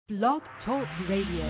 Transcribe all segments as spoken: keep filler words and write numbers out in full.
Blog Talk Radio.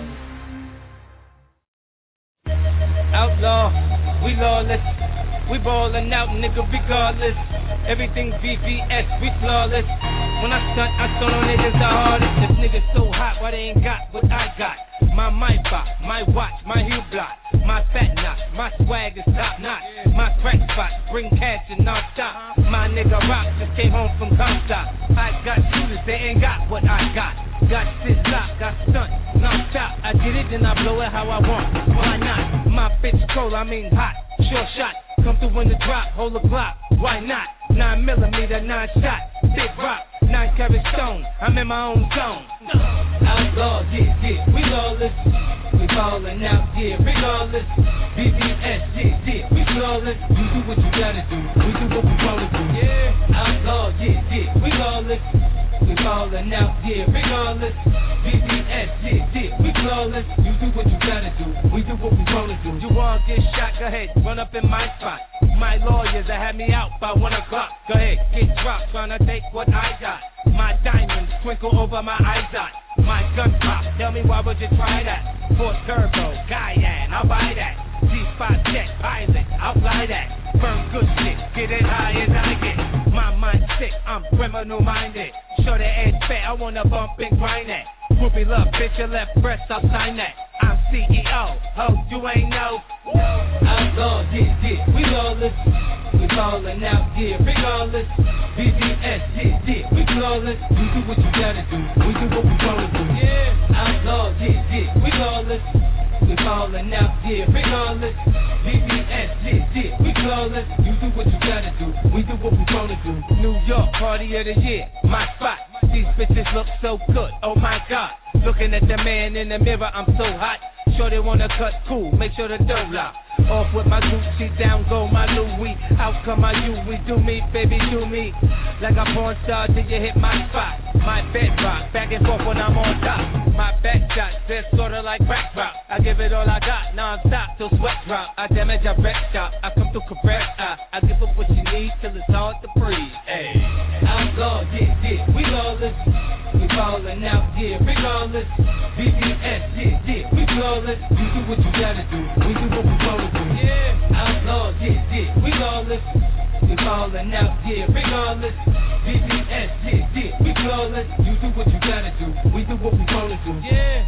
Outlaw, we lawless. We ballin' out, nigga, regardless. Everything V V S, we flawless. When I stunt, I stunt on niggas the hardest. This nigga so hot, why they ain't got what I got? My mic box, my watch, my heel block, my fat knot, my swag is top notch. My crack spot, bring cash and non-stop. My nigga Rock just came home from Comstock. I got shooters, they ain't got what I got. Got shit locked, got stunt, non-stop. I did it, then I blow it how I want. Why not? My bitch cold, I mean hot, sure shot. Come through in the drop, hold the block. Why not? Nine millimeter, nine shot, big rock, nine carat stone. I'm in my own zone. Outlaw, yeah, yeah, we lawless. We ballin' out, yeah, regardless. B B S, yeah, yeah, we flawless. You do what you gotta do, we do what we wanna do. Yeah, outlaw, yeah, yeah, we lawless. We ballin' out, yeah, regardless. B B S, yeah, yeah, we flawless. You do what you gotta do, we do what we wanna do. You wanna get shot, go ahead, run up in my spot. My lawyers that had me out by one o'clock. Go ahead, get dropped, tryna take what I got. My diamonds twinkle over my eyes dot. My gun pop, tell me why would you try that? Ford Turbo, Cayenne, I'll buy that. G five jet, pilot, I'll fly that. Burn good shit, get it high as I get. My mind sick, I'm criminal minded. Show the edge fat, I wanna bump and grind that. Groupie love, bitch, your left breast, I'll sign that. I'm C E O, ho, you ain't know. Outlaw, yeah, yeah, we lawless. We ballin' out, yeah, regardless. B B S, yeah, yeah, we flawless. We do what you gotta do, we do what we wanna do. Yeah, outlaw, yeah, yeah, we lawless. We ballin' out, yeah, regardless. B B S, yeah, yeah, we flawless. You do what you gotta do, we do what we wanna do. New York, party of the year, my spot. These bitches look so good, oh my God. Looking at the man in the mirror, I'm so hot. Sure they wanna cut cool, make sure the dough lock. Off with my Gucci, down go my Louis. How come I you, we do me, baby, do me. Like a porn star till you hit my spot. My bedrock, back and forth when I'm on top. My back shots, they're sorta like crack rock. I give it all I got, non-stop till sweat drop. I damage, I wreck shop, I come through correct. I, I give up what you need till it's hard to breathe. Hey, outlaw, yeah, yeah, we lawless. We ballin' out, yeah, regardless. B B S, yeah, yeah, we flawless. You do what you gotta do, we do what we wanna do. Yeah, outlaw, yeah, yeah, we lawless. We ballin' out, yeah, regardless. B B S, yeah, yeah, we flawless. You do what you gotta do, we do what we wanna do. Yeah.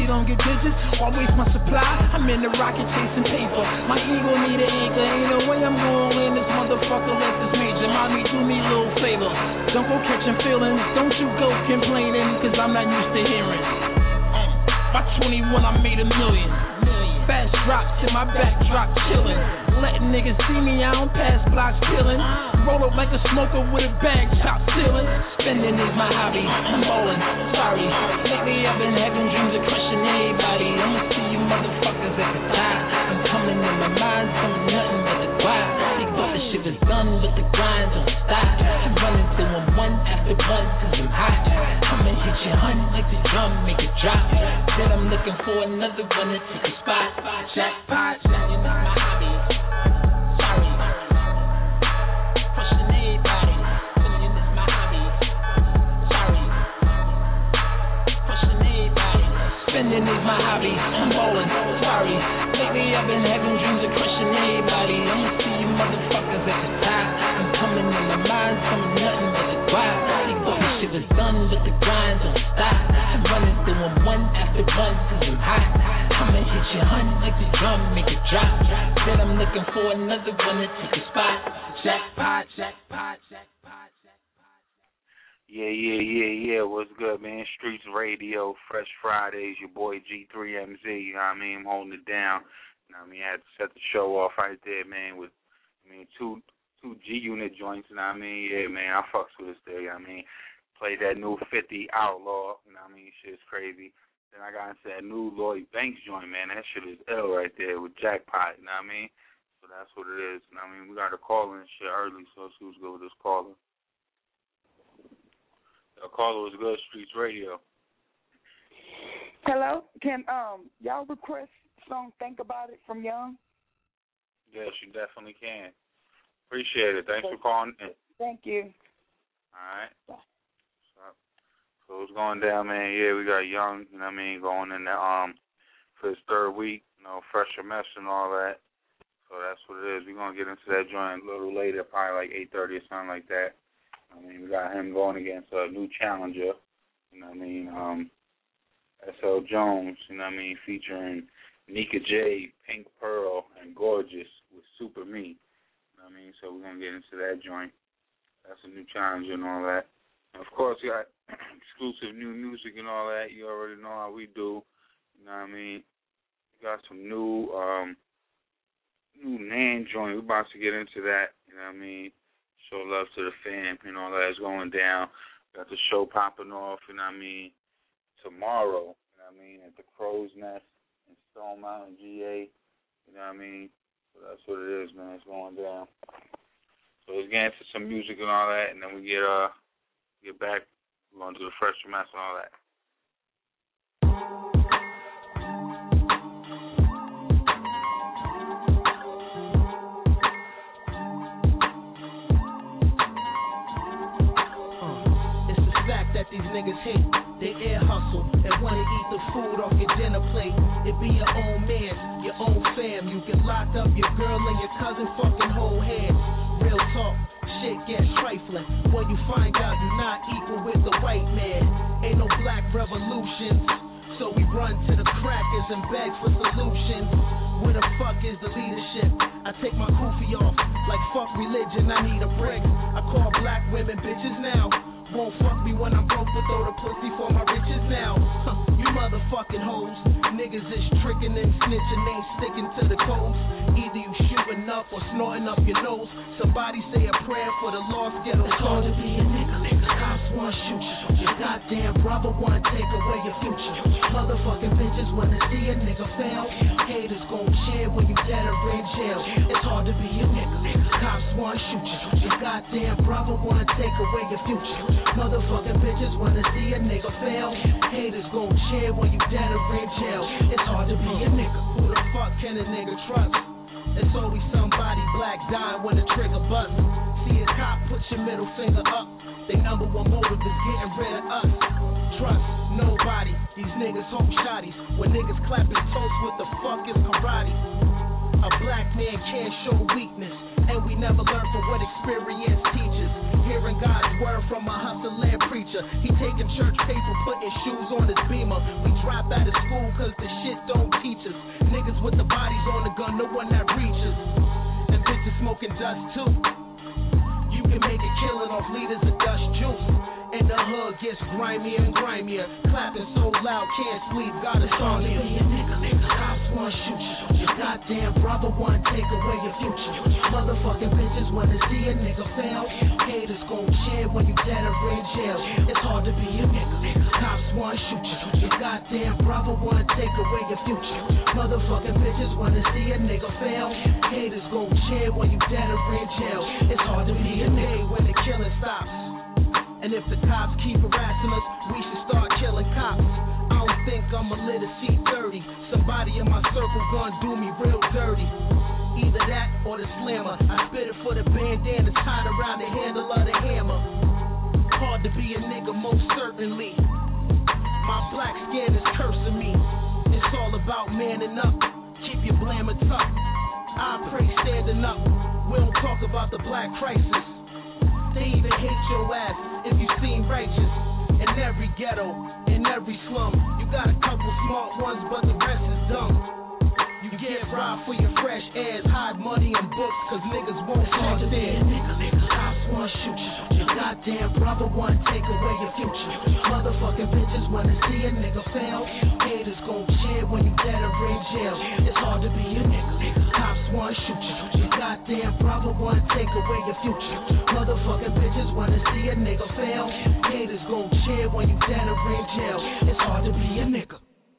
Why waste my supply? I'm in the rocket chasing paper. My ego need an anchor, ain't no way I'm motherfucker, like this major. Mommy, do me a little favor. Don't go catching feelings. Don't you go complaining, cause I'm not used to hearing. Uh, by twenty-one, I made a million. Fast drops to my backdrop chillin'. Letting niggas see me, I don't pass blocks killin'. Roll up like a smoker with a bag top ceiling. Spending is my hobby, I'm ballin', sorry. Lately I've been having dreams of crushing everybody. I'ma see you motherfuckers at the top. I'm coming in my mind, coming nothing but the grind. They thought the shit was done, but the grind don't stop. I'm running through them one after one, cause I'm hot. Come and hit your hun like the drum, make it drop. Said I'm looking for another one to take a spot. Jackpot, you know my hobby. Sorry. Pushing everybody. Feeling this my hobby. Sorry. Pushing everybody. Spending is my hobby. I'm ballin'. Sorry. Lately I've been having dreams of crushing everybody. I'ma see you motherfuckers at the top. I'm coming in my mind, coming nothing but the grind. They thought this shit was done, but the grind don't stop. I'm running through them one after one, cause I'm hot. Come and hit your hun like the drum, make it drop. Said I'm looking for another one to take a spot. Jackpot, jackpot, jackpot, jackpot. Yeah, yeah, yeah, yeah. What's good, man? Streets Radio, Fresh Fridays, your boy G three M Z, you know what I mean? I'm holding it down. You know what I mean? I had to set the show off right there, man, with, I mean, two two G-Unit joints, you know what I mean? Yeah, man, I fucks with this day, you know what I mean? Played that new fifty Outlaw, you know what I mean? Shit's crazy. Then I got into that new Lloyd Banks joint, man. That shit is ill right there with Jackpot, you know what I mean? So that's what it is. You know what I mean? We got a call in shit early, so let's see who's good with this caller. The caller was good, Streets Radio. Hello? Can um y'all request song Think About It from Young? Yes, you definitely can. Appreciate it. Thanks for calling in. Thank you. All right. So it's going down, man. Yeah, we got Young, you know what I mean, going in there um, for his third week, you know, fresher mess and all that. So that's what it is. We're going to get into that joint a little later, probably like eight thirty or something like that. I mean, we got him going against a new challenger, you know what I mean, um, S L Jones, you know what I mean, featuring Nika J, Pink Pearl, and Gorgeous with Super Me, you know what I mean. So we're going to get into that joint. That's a new challenger and all that. Of course, we got exclusive new music and all that. You already know how we do. You know what I mean? We got some new um, new Nan joint. We're about to get into that. You know what I mean? Show love to the fam. You know, that's going down. Got the show popping off, you know what I mean, tomorrow. You know what I mean? At the Crow's Nest in Stone Mountain, G A. You know what I mean? So that's what it is, man. It's going down. So let's get into some music and all that, and then we get uh. Get back, we're going to do the fresh mess and all that. Uh, it's the fact that these niggas hate, they air hustle, and wanna eat the food off your dinner plate. It be your own man, your own fam. You get locked up, your girl and your cousin fucking hold hands. Real talk. Shit gets trifling when you find out you're not equal with the white man. Ain't no black revolutions, so we run to the crackers and beg for solutions. Where the fuck is the leadership? I take my kufi off like fuck religion, I need a brick. I call black women bitches now. Won't fuck me when I'm broke, but throw the pussy for my riches now. Huh, you motherfucking hoes. Niggas is tricking and snitching, ain't sticking to the codes. Either you shooting up or snorting up your nose. Somebody say a prayer for the lost ghetto. It's hard to be a nigga, nigga. Cops wanna shoot you. Your goddamn brother wanna take away your future. Motherfucking bitches wanna see a nigga fail. Haters gon' cheer when you dead or in jail. It's hard to be a nigga, nigga. Cops wanna shoot you. Your goddamn brother wanna take away your future. Motherfucking bitches wanna see a nigga fail. Haters gon' cheer when you dead or in jail. It's hard to be a nigga. Who the fuck can a nigga trust? It's always somebody black dying when the trigger bust. See a cop, put your middle finger up. They number one motive is getting rid of us. Trust nobody. These niggas hope shotties. When niggas clapping toast, what the fuck is karate? A black man can't show weakness, and we never learn from what experience teaches. Hearing God's word from a hustling preacher. He taking church paper, putting shoes on his beamer. We drop out of school cause the shit don't teach us. Niggas with the bodies on the gun, no one that reaches. And bitches smoking dust too. can make a killing off liters of Dutch juice. And the hood gets grimier and grimier. Clapping so loud, can't sleep, got us on here. Be a nigga, nigga, cops wanna shoot you. Your goddamn brother wanna take away your future. Motherfucking bitches wanna see a nigga fail. Haters gon' cheer when you dead or in jail. It's hard to be a nigga, nigga, cops wanna shoot you. Your goddamn brother wanna take away your future. Motherfucking bitches wanna see a nigga fail. Haters gon' cheer when you dead or in jail. It's hard to be a nigga when the killing stops. And if the cops keep harassing us, we should start killing cops. I don't think I'm a little C thirty. Somebody in my circle gonna do me real dirty. Either that or the slammer. I spit it for the bandana tied around the handle of the hammer. Hard to be a nigga, most certainly. My black skin is cursing me. It's all about manning up. Keep your blammer tough. I pray standing up. We don't talk about the black crisis. They even hate your ass if you seem righteous. In every ghetto, in every slum, you got a couple smart ones, but the rest is dumb. You get robbed for your fresh airs, hide money and books, cause niggas won't understand. Nigga, nigga, cops wanna shoot you. Your goddamn brother wanna take away your future. Motherfucking bitches wanna see a nigga fail. Haters gon' cheer when you dead or in jail. It's hard to be a nigga, nigga. Cops wanna shoot you. Your goddamn brother wanna take away your future. Motherfucking bitches wanna see a nigga fail. Haters gon' cheer when you dead or in jail. It's hard to be a nigga.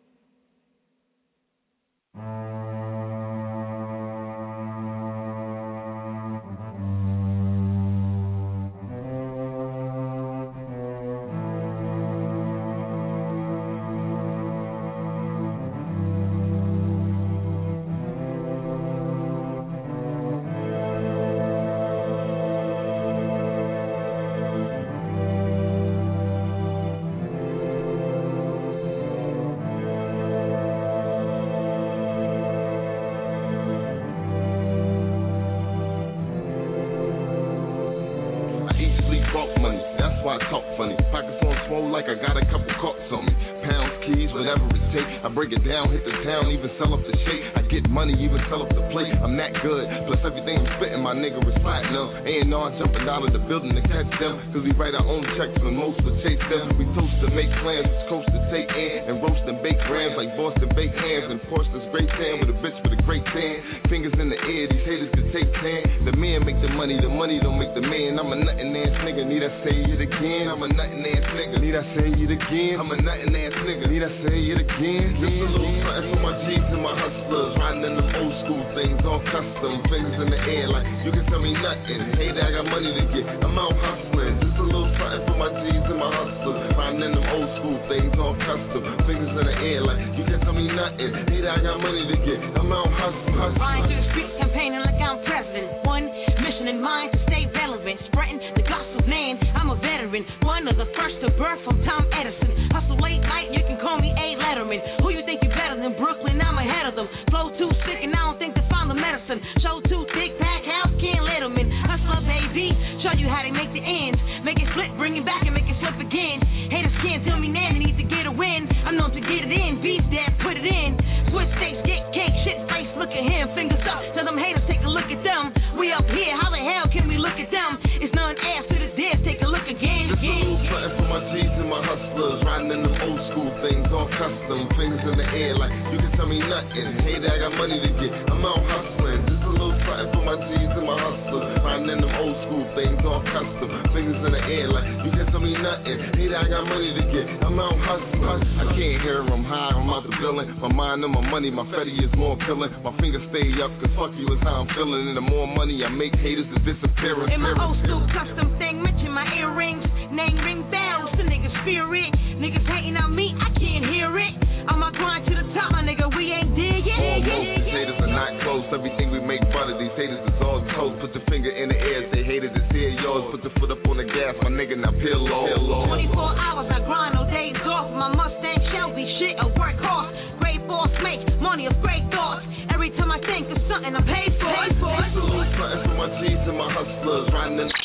Break it down, hit the town, even sell up the shake. I get money, even sell up the plate. I'm that good, plus everything I'm spitting, my nigga is platinum. A and R jumping out of the building to catch them, cause we write our own checks when most will chase them. We toast to make plans, it's coast to take in, and roast and bake rams like Boston baked hams. And Porsche's great tan with a bitch with a great tan. Fingers in the air, these haters can take tan. The man make the money, the money don't make the man. I'm a nuttin' ass nigga, need I say it again? I'm a nuttin' ass nigga, need I say it again? I'm a nuttin' ass nigga, need I say it again? Just a little something for my G's and my hustlers. Riding in them old school things, all custom. Fingers in the air like, you can tell me nothing. Hey, I got money to get, I'm out hustling. Just a little something for my G's and my hustlers. Riding in them old school things, all custom. Fingers in the air like, you can tell me nothing. Hey, I got money to get, I'm out hustling. hustling. Flying through the streets, campaigning like I'm president. One mission in mind to stay relevant. Spreading the gospel name, I'm a veteran. One of the first to birth from Tom Edison. Hustle late night, you can call me A. Letterman. Who you think you better than Brooklyn? I'm ahead of them. Flow too sick and I don't think they found the medicine. Show too thick, pack house, can't let them in. Hustler, baby, show you how they make the ends. Make it slip, bring it back and make it slip again. Haters can't tell me now, they need to get a win. I'm known to get it in, beef that, put it in. Switch states, get cake, shit face, look at him. Fingers up, tell them haters take a look at them. We up here, how the hell can we look at them? It's none ass to the dead, take a look again. Just a little something for my G's and my hustlers. Riding in them old school things, all custom. Fingers in the air like, you can tell me nothing. Hey, I got money to get, I'm out hustling. Just a little something for my G's and my hustlers. Riding in them old school things, all custom. Fingers in the air like, you can tell me nothing. Hey, I got money to get, I'm out hustling. I can't hear I'm high, I'm out the building. My mind and my money, my fetty is more killing. My fingers stay up, cause fuck you is how I'm feeling. And the more money I make, haters is disappearing. In my old school custom thing, mention my earrings. Name ring bells, the niggas fear it. Niggas hating on me, I can't hear it. I'm a grind to the top, my nigga, we ain't there yet. Almost, these haters are not close. Everything we make fun of, these haters is all toast. Put your finger in the air, say haters is here, yours. Put your foot up on the gas, my nigga, now peel low. twenty-four hours, I grind, no days off. My Mustang Shelby, shit, a work horse. Great force, make money of great thoughts. Every time I think of something, I'm paid for it. Just a little something for my G's and my hustlers. Riding in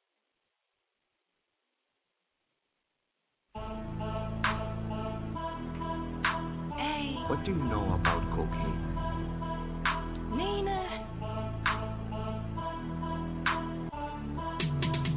What do you know about cocaine? Nina.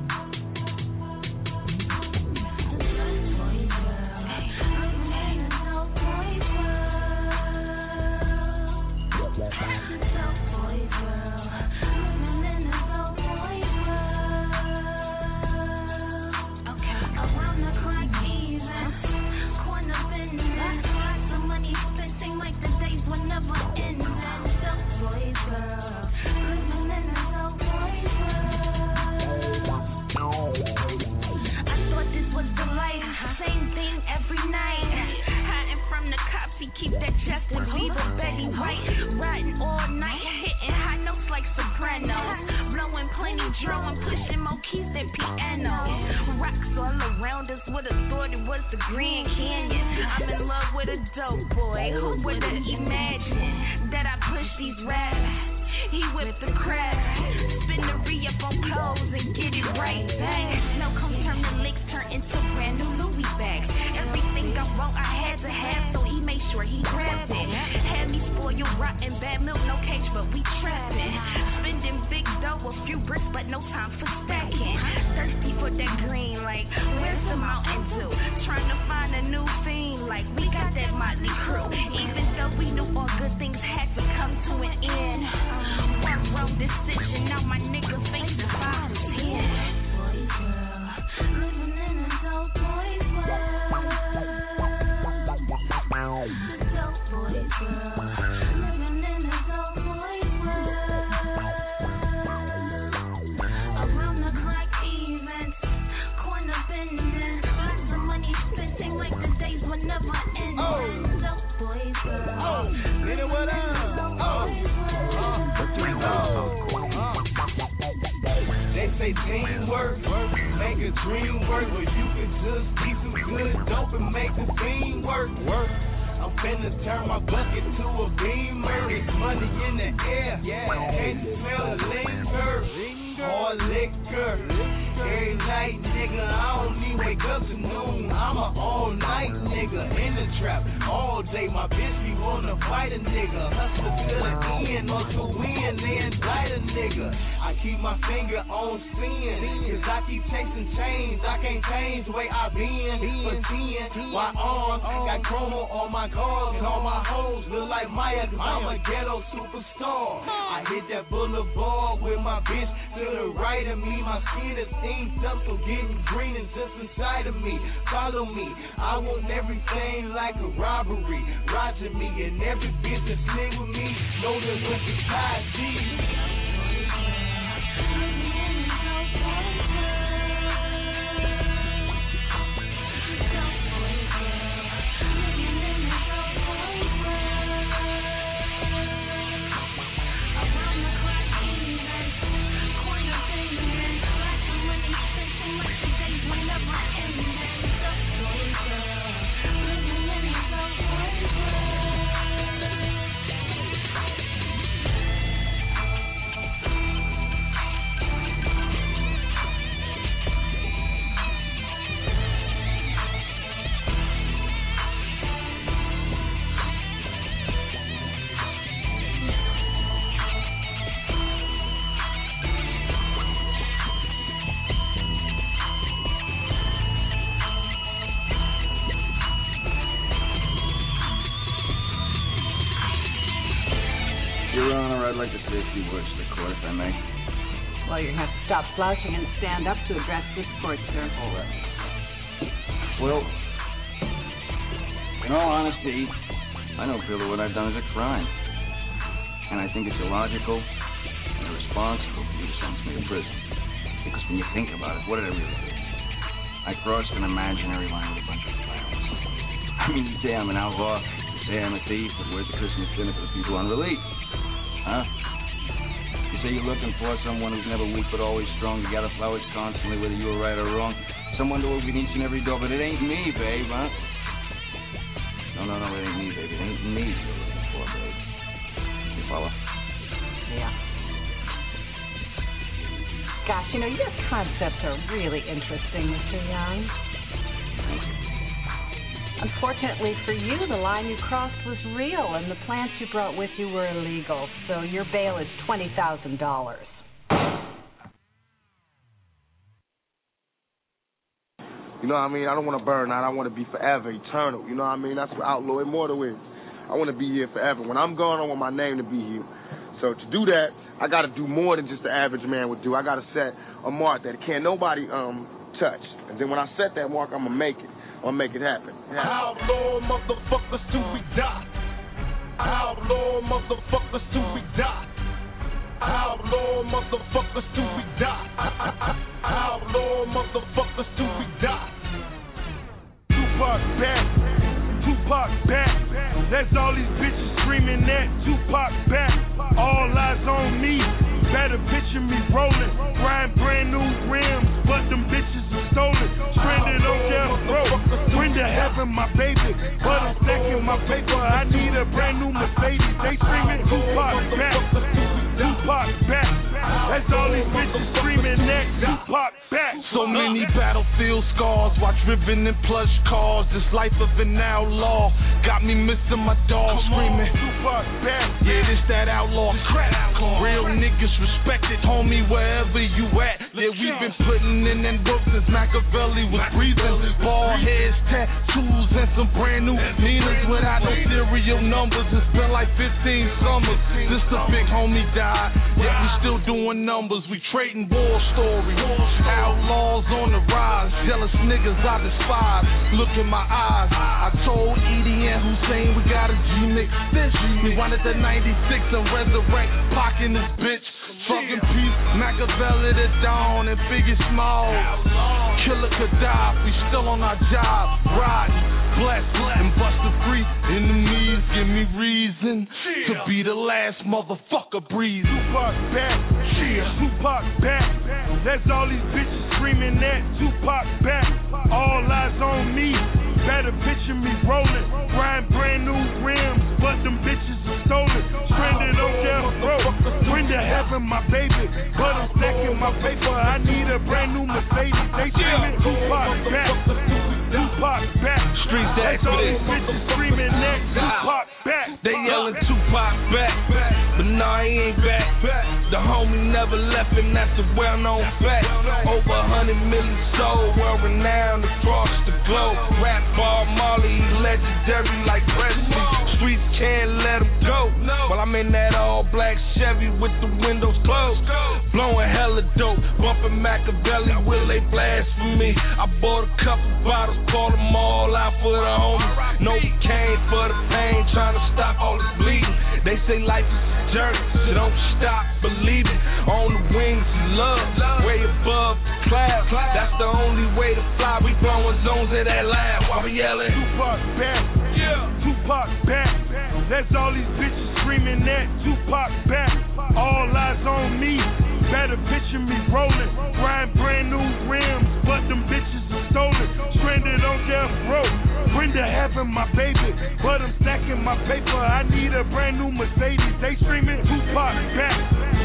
mini drum, I'm pushing more keys than piano. Rocks all around us, would've thought it was the Grand Canyon. I'm in love with a dope boy, who would've imagined that I push these raps? He whipped the crack, spin the re-up on clothes and get it right back. No come turn the licks, turn into brand new Louis bags. Everything I wrote I had to have, so he made sure he grabbed it. Had me spoiled, rotten, bad milk, no cage, but we trapping. Spending big dough, a few bricks, but no time for stacking. Thirsty for that green, like, where's the mountain dew? Trying to find a new theme, like, we got that Motley crew. Even though we knew all good things had to come to an end. Work road decision, now my niggas face the five to ten. Boys world, living in a dope boys world. Dope boys world, living in a dope boys world. Around the clock events, corner bending, lots of money spending like the days will never end. Oh. Dope boys world. Oh, you know what up? Oh. They say teamwork, make a dream work, but you can just be some good dope and make the team work. Work. I'm finna turn my bucket to a beamer. It's money in the air. Yeah. Can't you smell the liquor? Hard liquor. Every night, nigga, I don't need wake up to noon. I'm a all night nigga in the trap. All day, my bitch be wanna fight a nigga. Hustle to the end or to win, they indict a nigga. I keep my finger on sin, cause I keep chasing chains. I can't change the way I been for ten. My arms got chromo on my guards, and all my hoes look like Maya, cause I'm a ghetto superstar. I hit that boulevard with my bitch to the right of me. My skin is inked up, so getting green is just inside of me. Follow me, I want everything like a robbery. Roger me, and every bitch that sling with me know that with the side G. Well, you're going to have to stop slouching and stand up to address this court, sir. All right. Well, in all honesty, I don't feel that what I've done is a crime. And I think it's illogical and irresponsible for you to sentence me to prison. Because when you think about it, what did I really do? I crossed an imaginary line with a bunch of clowns. I mean, you say I'm an outlaw, you say I'm a thief, but where's the Christmas dinner for the people on release? Huh? You say you're looking for someone who's never weak but always strong, to gather flowers constantly, whether you were right or wrong. Someone to open each and every door, but it ain't me, babe, huh? No, no, no, it ain't me, babe. It ain't me you're looking for, babe. You follow? Yeah. Gosh, you know, your concepts are really interesting, Mister Young. Thank you. Unfortunately for you, the line you crossed was real, and the plants you brought with you were illegal, so your bail is twenty thousand dollars. You know what I mean? I don't want to burn out. I want to be forever, eternal. You know what I mean? That's what Outlaw Immortal is. I want to be here forever. When I'm gone, I want my name to be here. So to do that, I got to do more than just the average man would do. I got to set a mark that can't nobody um touch. And then when I set that mark, I'm going to make it. Or make it happen. Yeah. Outlaw motherfuckers till we die. Outlaw motherfuckers till we die. Outlaw motherfuckers till we die. Outlaw motherfuckers till we die. Tupac back, Tupac back. That's all these bitches screaming that. Tupac back. All eyes on me. Better bitch picture me rolling, riding brand new rims, but them bitches are stolen. Stranded on death row, bring to heaven my baby, but I'm stacking my paper. I need a brand new Mercedes. They screaming Tupac back, Tupac back. That's all these bitches screaming next. Tupac back. So many battlefield scars, watch driven in plush cars. This life of an outlaw got me missing my dog screaming Tupac back. Yeah, this that outlaw crap. Real niggas respected, homie, wherever you at. Yeah, we been putting in that work since Machiavelli was breathing. Bald heads, tattoos, and some brand new Ninas without no serial numbers. It's been like fifteen summers since the big homie died. Yeah, we still doing numbers. We trading war stories. Outlaws on the rise. Jealous niggas I despise. Look in my eyes. I told Edie and Hussein we got a G-Mix this. We wanted the ninety-six and resurrect Pac in this bitch. Fucking peace, Machiavelli the Dawn and Biggie Smalls. Killer Gaddafi, still on our job. Riding, blessed, and busted free. Enemies give me reason to be the last motherfucker breathing. Tupac back, yeah, Tupac back. That's all these bitches screaming at. Tupac back, all eyes on me. Better picture me rolling, riding brand new rims, but them bitches are stolen. Stranded on death row, bring to heaven my baby, but I'm stacking my paper. I need a brand new Mercedes. They screaming Tupac back, Tupac back. Streets that's all these bitches screaming next. Tupac back. They yelling Tupac back, but nah, he ain't back. The homie never left him, that's a well-known fact. Over a hundred million sold, well-renowned across the globe. Rap Bob Marley, legendary like Presley. Streets can't let him go. While I'm in that all-black Chevy with the windows closed, blowing hella dope, bumping Machiavelli, will they blasphemy? I bought a couple bottles, bought them all out for the homies. No cane for the pain, trying to stop all this bleeding. They say life is a journey, so don't stop believing. On the wings of love, way above the clouds. That's the only way to fly. We blowing zones of that lab while we yelling Tupac back, yeah, Tupac back. That's all these bitches screaming at. Tupac back, all eyes on me. Better picture me rolling, riding brand new rims, but them bitches are stolen. Stranded on death row, bring to heaven my baby, but I'm stacking my paper. I need a brand new Mercedes. They screaming Tupac back,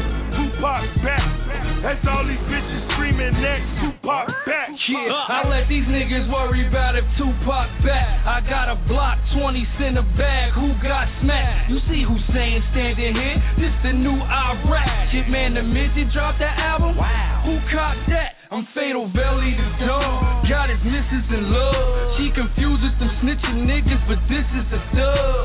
Tupac back. That's all these bitches screaming next. Tupac back. Yeah, I let these niggas worry about if Tupac back. I got a block, twenty cent a bag. Who got smacked? You see Hussein standing here? This the new Iraq. Hitman the Midget dropped that album. Wow. Who copped that? I'm Fatal Belly the dog. Got his missus in love. She confused with them snitching niggas, but this is a dub.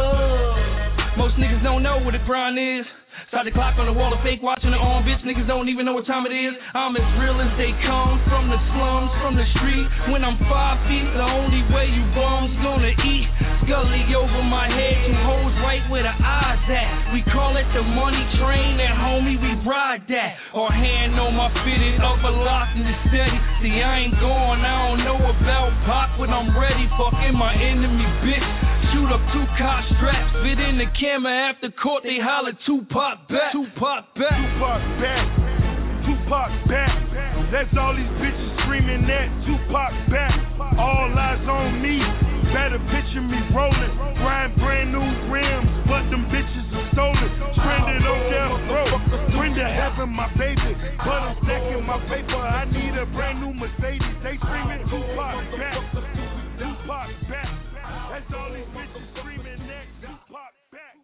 Uh, most niggas don't know what a grind is. Start the clock on the wall of fake watching the on, bitch. Niggas don't even know what time it is. I'm as real as they come from the slums, from the street. When I'm five feet, the only way you bums gonna eat. Scully over my head, two hoes right where the eyes at. We call it the money train, and homie, we ride that. Or hand on my fitted, upper lock and it's steady. See, I ain't going, I don't know about Pac, but I'm ready. Fucking my enemy, bitch. Shoot up two car straps, fit in the camera after court, they holler Tupac back, Tupac back, Tupac back, Tupac back. That's all these bitches screaming at. Tupac back, all eyes on me. Better picture me rolling, riding brand new rims, but them bitches are stolen. Stranded on death row, bring to heaven my baby, but I'm stacking my paper. I need a brand new Mercedes. They screaming Tupac back, Tupac back. That's all these bitches screaming next. Tupac back.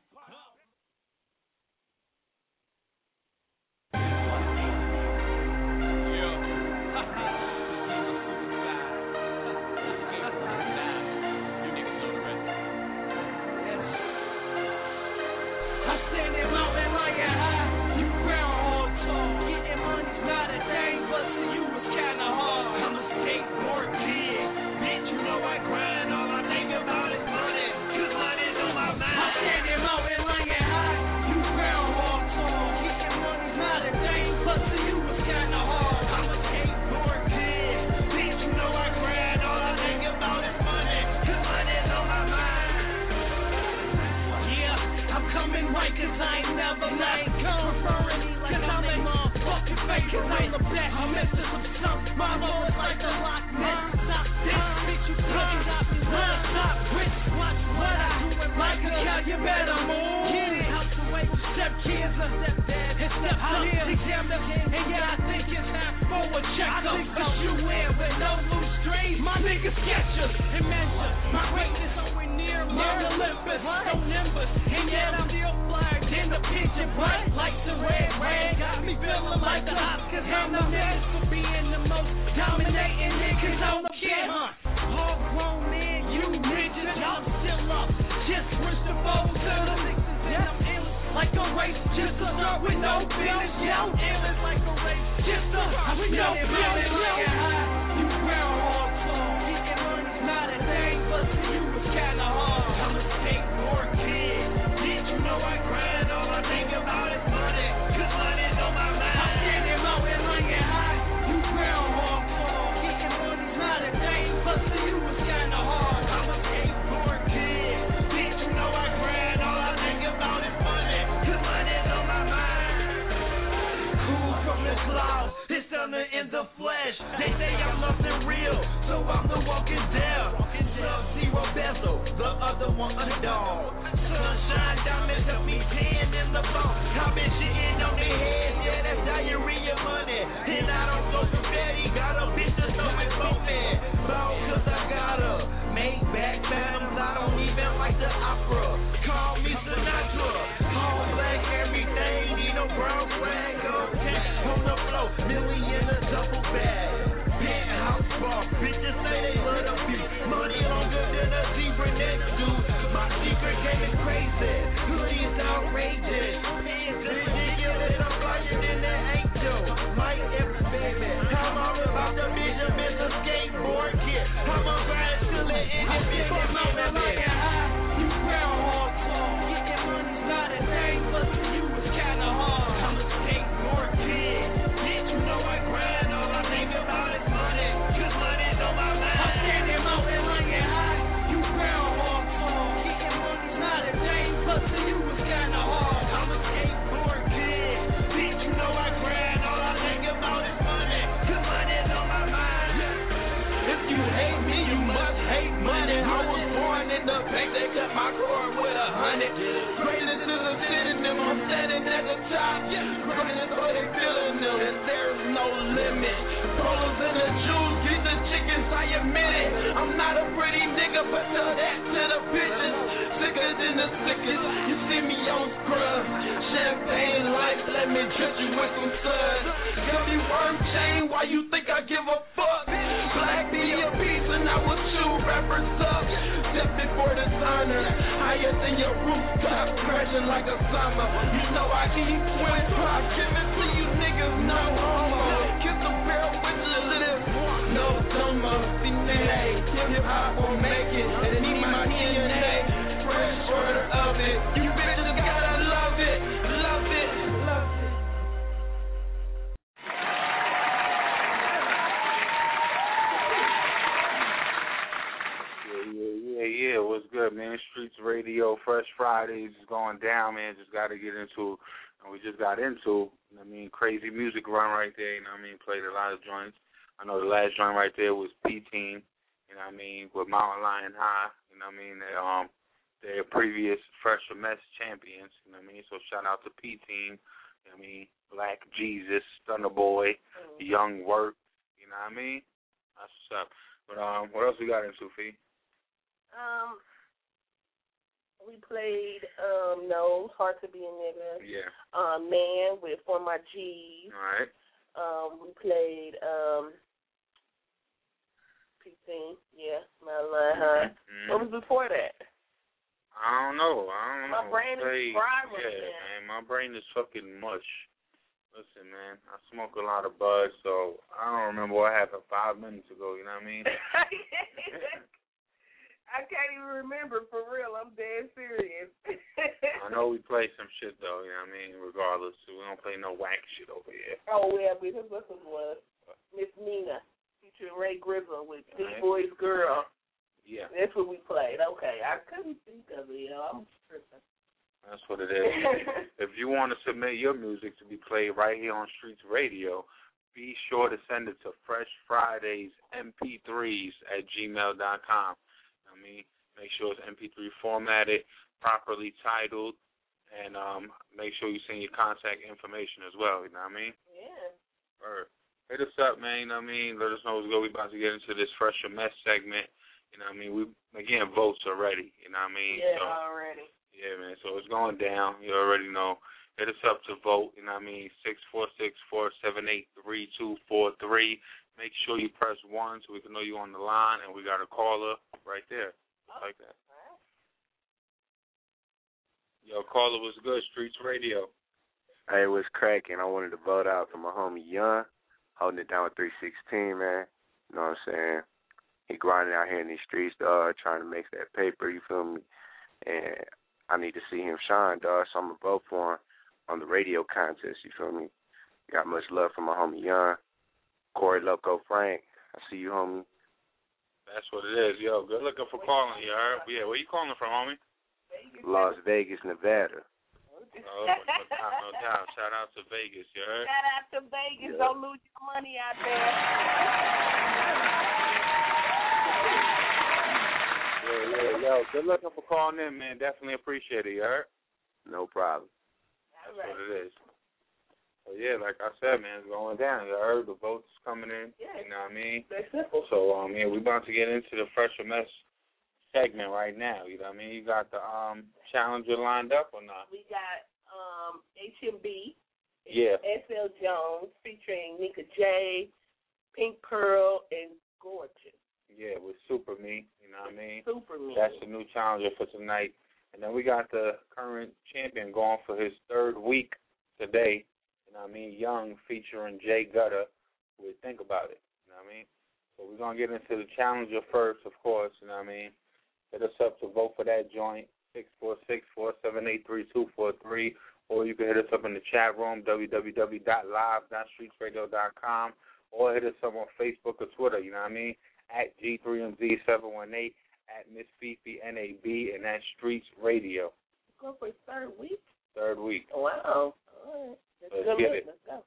I stand there mountain like a high, you groundhog tall. Getting money's not a thing, but to you it's kinda hard. I'm a skateboard cause I'm the best. I'm Mister Some Chump. My flow is like the Loch Ness. Stop this, bitch, you fucking stop me. Wanna stop, bitch, watch what I do. Like a cow, you better move. Get it out the way, step kids, a step dad, and step up. Examiner, and yeah, I think it's time for a checkup. Cause you in with no loose strings. My niggas sketchers and measure. My greatness nowhere near Mount Olympus. No nimbus, and yet I'm still flying in the pigeon bright. Like the red rag, got me feeling like the Oscars. I'm the next for being the most dominating niggas on the kid. All grown men, you midgets, y'all still up. Just switch the foes to the niggas and I'm endless like a race. Just to start with no finish. Yeah, I'm endless like a race. Just to start with no finish. You groundhog slow. Getting money's not a thing, but to you it's kinda hard. I'm a skateboard kid. Did you know I grind? All I think about is money. Cause money's on my mind. I'm standing low and hanging high. You groundhog slow. Getting money's not a thing, but to you it's kinda hard. I'm a skateboard kid. Did you know I grind? All I think about is money. Cause money's on my mind. Cool from the clouds. It's thunder in the flesh. They say I'm nothing real, so I'm the walking down. Sub-zero bezel, the other one underdog. Sunshine diamonds help me tan in the bone. I've been shitting on their heads, yeah, that's diarrhea money. And I don't go confetti, got a bitch that's so it's foaming. Bow, cause I got a make back phantoms, I don't even like the opera. Call me Sinatra, all black everything, need no brown swag, okay. On the floor, million a double bag. Penthouse bar, bitches say they love the beat. Money longer than a zebra next dude. My secret game is crazy, hoodies outrageous. It's ridiculous, I'm flyer than that angel. Mike every baby, I'm all about the vision, Mister Skateboard Kid. I'm a grind till it ends, if it is not a man. You groundhog slow, getting money's not a thing, but to you it's kinda hard. I'm a skateboard kid, did you know I grind? All I think about is money, cause money's on my mind. I'm standing low and hanging high. You groundhog slow, getting money's not a thing, but to you it's kinda hard. I'm a skateboard kid, did you know I grind? All I think about is money, cause money's on my mind. If you hate me, you must hate money. I was born in the bank, they cut my cord with a hundred. Greatest to the city, them I'm standing at the top. Greatest for they feeling them, and there's no limit. Rollers in the Jews, get the chickens, I admit it. I'm not a pretty nigga, but tell that to the bitches. Sicker than the sickest, you see me on scrub. Champagne life, let me drip you with some suds. W worm chain, why you think I give a fuck? Black be a piece and I will chew rappers up. Step before the turner, higher than your rooftop, crashing like a summer. You know I keep twin pop, give it to you niggas, no homo. Kiss the barrel with the little, no summer. See me, hip hop will make it, and it need my D N A. Fresh order of it, you bitches gotta love it, love it, love it. Yeah, yeah, what's good, man? Streets Radio, Fresh Fridays is going down, man. Just got to get into, and we just got into, you know what I mean, crazy music run right there, you know what I mean, played a lot of joints. I know the last joint right there was P-Team, you know what I mean, with Mountain Lion High, you know what I mean, they, um, they're previous Fresh Mess champions, you know what I mean, so shout out to P-Team, you know what I mean, Black Jesus, Thunder Boy, mm-hmm. Young Work, you know what I mean, that's what's up. But um, what else we got into, Fee? Um, we played um, No, Hard to Be a Nigga. Yeah. Um, Man with For My G's. All right. Um, we played um, P C, yeah, My Line High. Mm-hmm. What was before that? I don't know. I don't my know. My brain Play, is fried right Yeah, now. man, my brain is fucking mush. Listen, man, I smoke a lot of bud, so I don't remember what happened five minutes ago, you know what I mean? I can't even remember, for real. I'm dead serious. I know we play some shit, though, you know what I mean, regardless. So we don't play no whack shit over here. Oh, yeah, because this was Miss Nina, featuring Ray Grizzle with Big right. Boy's Girl. Yeah. That's what we played. Okay, I couldn't think of it, yo. I'm tripping. That's what it is. If you want to submit your music to be played right here on Streets Radio, be sure to send it to Fresh Fridays M P threes at gmail dot com. I mean, make sure it's M P three formatted, properly titled, and um, make sure you send your contact information as well. You know what I mean? Yeah. Or hit us up, man. You know what I mean? Let us know what's good. We about to get into this Fresher Mess segment. You know what I mean? We again, votes already. You know what I mean? Yeah, so, already. Yeah, man. So it's going down. You already know. Hit us up to vote. You know what I mean? Six four six four seven eight three two four three. Make sure you press one so we can know you on the line, and we got a caller right there, just like that. Yo, caller, was good? Streets Radio. Hey, what's cracking? I wanted to vote out for my homie Young, holding it down with three sixteen, man. You know what I'm saying? He grinding out here in these streets, dog, trying to make that paper, you feel me? And I need to see him shine, dog, so I'm going to vote for him on the radio contest, you feel me? Got much love for my homie Young. Corey Loco Frank, I see you, homie. That's what it is. Yo, good looking for calling, you heard? Yeah, where you calling from, homie? Las Vegas, Nevada. Oh, no doubt, no doubt. Shout out to Vegas, you heard? Shout out to Vegas. Yeah. Don't lose your money out there. Yeah, yeah, yo, good looking for calling in, man. Definitely appreciate it, you heard? No problem. That's right. What it is. So, yeah, like I said, man, it's going down. You heard the votes coming in. Yeah. You know what I mean? That's simple. So, um, yeah, we're about to get into the Fresher Mess segment right now. You know what I mean? You got the um challenger lined up or not? We got um H M B. Yeah. S L Jones featuring Nika J, Pink Pearl, and Gorgeous. Yeah, with Super Me. You know what I mean? Super Me. That's the new challenger for tonight. And then we got the current champion going for his third week today. You know what I mean? Young featuring Jay Gutter with Think About It. You know what I mean? So we're going to get into the challenger first, of course. You know what I mean? Hit us up to vote for that joint, six four six four seven eight three two four three. Or you can hit us up in the chat room, w w w dot live dot streets radio dot com. Or hit us up on Facebook or Twitter, you know what I mean? At G three M Z seven one eight, at Miss Fifi N A B, and at Streets Radio. Go for his third week? Third week. Wow. All right. Let's, Let's get it. Let's go.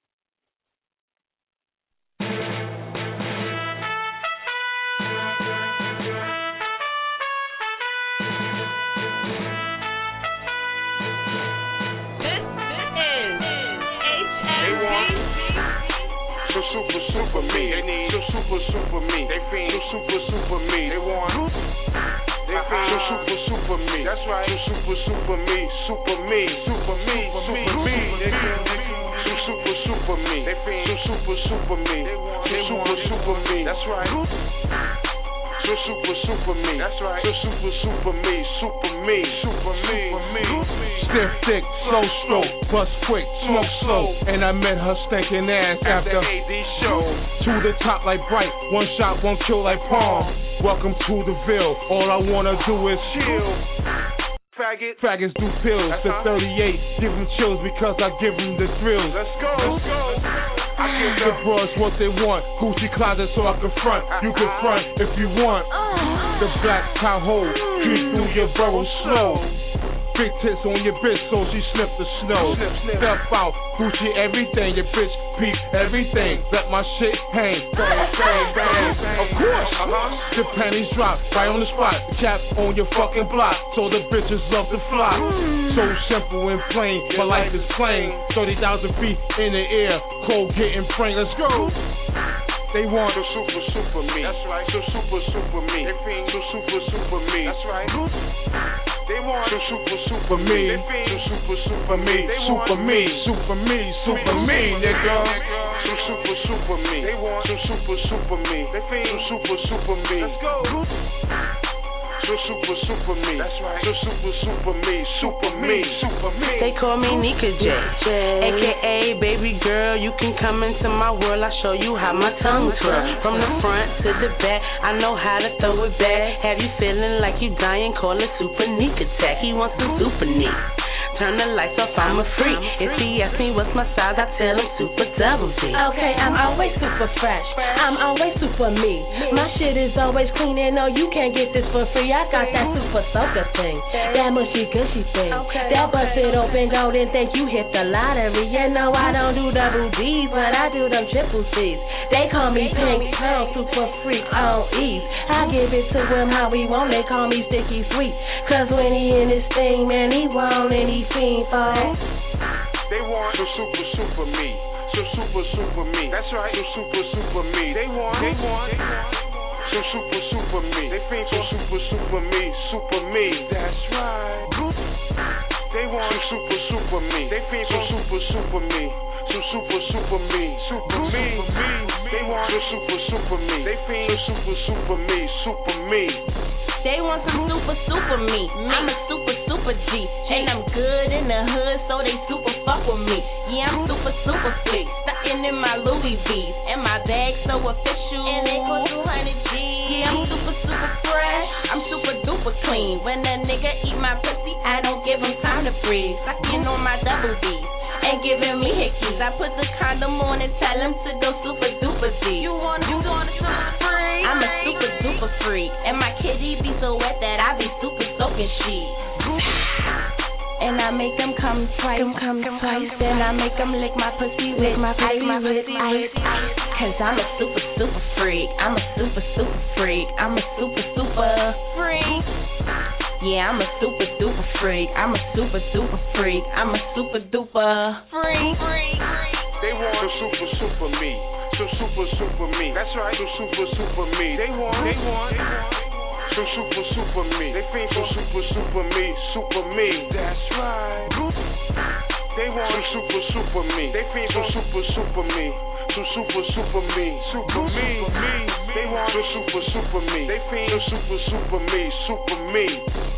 So super, super me. They need so super, super me. They fiend so super, super me. They want. They fiend so super, super me. That's right. So super, super me. Super me. Super me. Super me. So super, super me. They fiend so super, super me. So super, super me. That's right. So super, super me. That's right. So super, super me. Super me. Super me. Super me. Stiff thick, slow stroke, bust quick, smoke slow. And I met her stinking ass after A D show. To the top like bright, one shot, one kill like palm. Welcome to the Ville. All I wanna do is chill. Faggot. Faggots do pills. That's The huh? thirty-eight, give them chills because I give them the thrills. Let's go. Let's go. I give The bros what they want. Gucci closet so I can front. You can front if you want. The black Tahoe, creep through your borough slow. Big tits on your bitch so she sniff the snow. Snip, snip. Step out, Gucci everything. Your bitch peep everything. Let my shit hang. Bang, bang, bang. Of course. Uh-huh. The panties drop right on the spot. Cap on your fucking block. So the bitches love to fly. So simple and plain. My life is plain. thirty thousand feet in the air. Cold getting framed. Let's go. They want so super, super me. That's right. So super, super me. They fiend so super, super me. That's right. They want so super, super me. They fiend So super, super me. They Super want me. Super me. Super me, nigga. So super, super me. They want So super, super me. They fiend So super, super me. Let's go. So super, super me. That's right. So super, super me. Super me. Super me. They call me Nika J, A K A baby girl. You can come into my world. I'll show you how my tongue twirl. From the front to the back, I know how to throw it back. Have you feeling like you dying? Call it super Nika attack. He wants some super neat. turn the lights off, I'm a freak. If he asks me what's my size, I tell him super double D. Okay, I'm always super fresh. I'm always super me. My shit is always clean and no, you can't get this for free. I got that super soaker thing, that mushy gushy thing, that bust it open gold and think you hit the lottery. You know I don't do double D's, but I do them triple C's. They call me Pink Pearl, super freak on ease. I give it to him how he want, they call me Sticky Sweet. Cause when he in his thing, man, he want and he fiend for. They want some super, super me. Some super, super me. That's right, some super, super me. They want, they want, they want. Some super, super me. They fiend for super, super me. Super me. That's right. They want some super, super me. They fiend for super, super me. Some super, super me. Super me. They want some super, super me. They fiend for super, super me. Super me. They want some super, super me. I'm a super, super G. And I'm good in the hood, so they super fuck with me. Yeah, I'm super, super fleek. Stuckin' in my Louis V's. And my bag so official. And they cost two hundred G's. Yeah, I'm super, super fresh. I'm super duper clean. When a nigga eat my pussy, I don't give him time to breathe. Suckin' on my double D's. And giving me hickeys. I put the condom on and tell him to go super duper D. You wanna, you wanna super freak? I'm a super duper freak. And my kitty be so wet that I be super soaking sheet. And I make them come twice, come twice. Then I make them lick my pussy with my pussy with ice. Cause I'm a super, super freak. I'm a super, super freak. I'm a super, super freak. Yeah, I'm a super duper freak. I'm a super duper freak. I'm a super duper freak. They want some super super me. Some super super me. That's right. Some super super me. They want. They want. Some super super me. They fiend for super super me. Super me. That's right. They want some super super me. They fiend for super super me. Some super super me. Super me. They want some super super me. They fiend for super super me. Super me.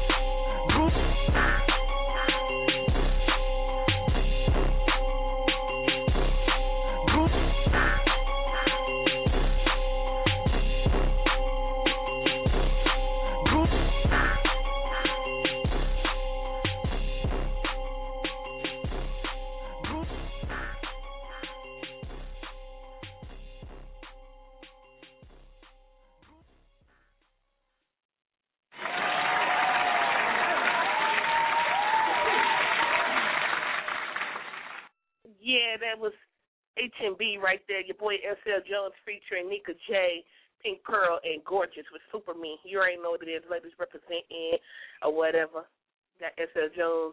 Yeah, that was H and B right there. Your boy S L Jones featuring Nika J, Pink Pearl, and Gorgeous with Super Me. You already know what it is, ladies representing or whatever. Got S L Jones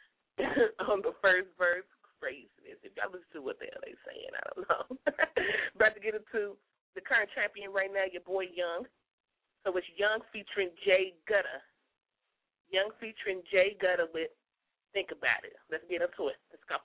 on the first verse. Craziness. If y'all listen to what the hell they saying, I don't know. About to get into the current champion right now, your boy Young. So it's Young featuring Jay Gutter. Young featuring Jay Gutter with Think About It. Let's get into it. Let's go.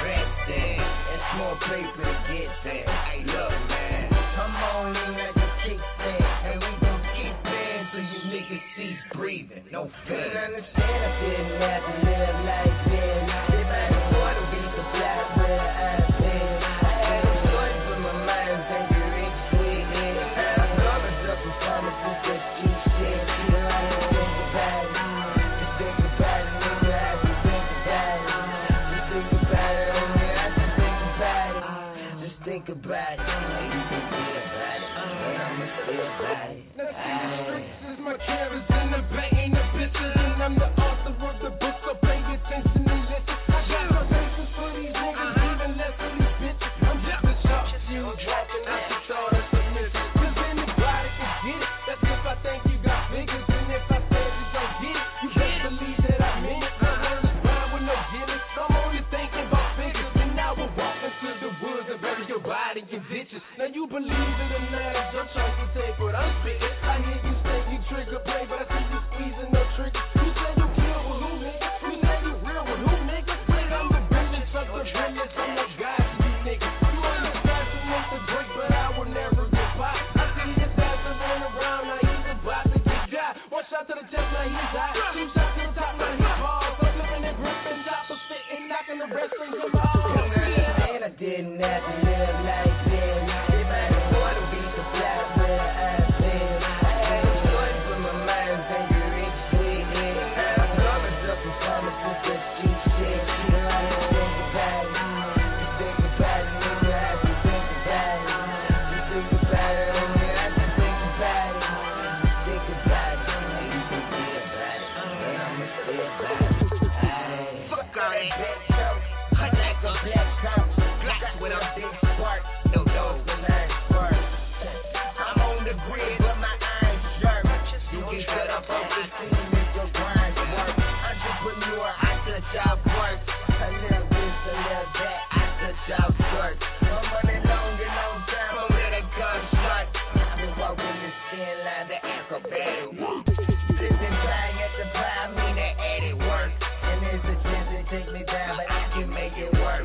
Paper to get there. Look, man, come on in, I just Couldn't understand, I didn't have to live like this. If I didn't want to be the black where I've been. I had a choice, but my mind's angry, rich, sweet, yeah. I saw myself in pharmacy, just cheap shit. You know, I didn't think about it. Just think about it, nigga, I just think about it. Just think about it, homie, I just think about it. Just think about it. You can feel about it, but I'ma feel about it. Now see the streets is my canvas and the bank ain't the bitches. And I'm the author of the book, so pay attention and listen. I got no patience for these niggas, even less for these bitches. I'm just a sharp shoe dropping out the thought of submission. Cause anybody can get it, that's if I think you got figures. And if I said you don't get it, you best believe that I meant it. My word is fine with no gimmicks, I'm only thinking about figures. And now we're walking through the woods and bury your body in ditches. Now you believe it or not, it's your choice to take what I'm spitting. I hear you say you trigger play, but I see you squeezing no triggers. You say you kill with who, nigga? You say you real with who, nigga? Wait, I'm the realest of the realest. I'm the guy to you niggas. You underestimate the break, but I will never get by. I see you dancing around, now he's about to get shot. One shot to the chest, now he's hot. Two shots to the top, now he's balls. I'm flipping and gripping, chopping, spitting, knocking the rest of them all. I didn't have to live like this. If I didn't want to be the black where I've been. I had a choice, but my mind's angry, rich, sweet, yeah. I saw myself in pharmacy, just cheap shit. You know, I didn't think about it. Just think about it, nigga, I just think about it. Just think about it, homie, I just think about it. Just think about it, you can feel about it, but I'ma feel about it. Fuck all that bitch, I like a black cop. When I'm big spark, no dog when I spark. I'm on the grid, but my eyes sharp. You get cut up off the scene if your grind work. Entrepreneur, I touch y'all work. A little this, a little that, I touch y'all work. I'm running long and long time, I'm ready to come short. I've been walking the thin line, the acrobatic work. Sitting crying at the bar, I mean the edit work. And there's a chance to take me down, but I can make it work.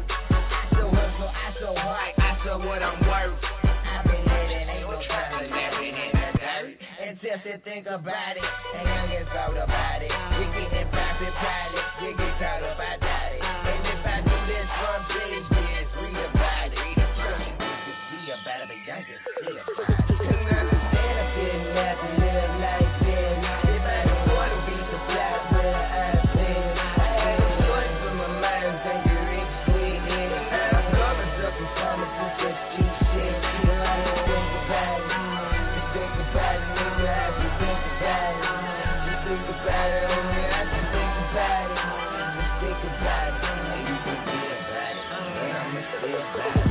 So hard, I saw what I'm worth. I've been living, ain't no time to living in the dirt. And just to think about it, and young is all about it. We getting profit pilot, you get caught up, I doubt it. And if I do this from big years, read about it. Show me what you see about it, but young is see about it. Couldn't understand, I didn't have to live like this. If I didn't want to be the black where I've been. I had a choice, but my mind's angry, rich, sweet, yeah. Promises just cheap shit. You know, I didn't think about it. Just think about it, nigga, I just think about it. Just think about it, homie, I just think about it. Just think about it, you can feel about it, but I'ma feel about it.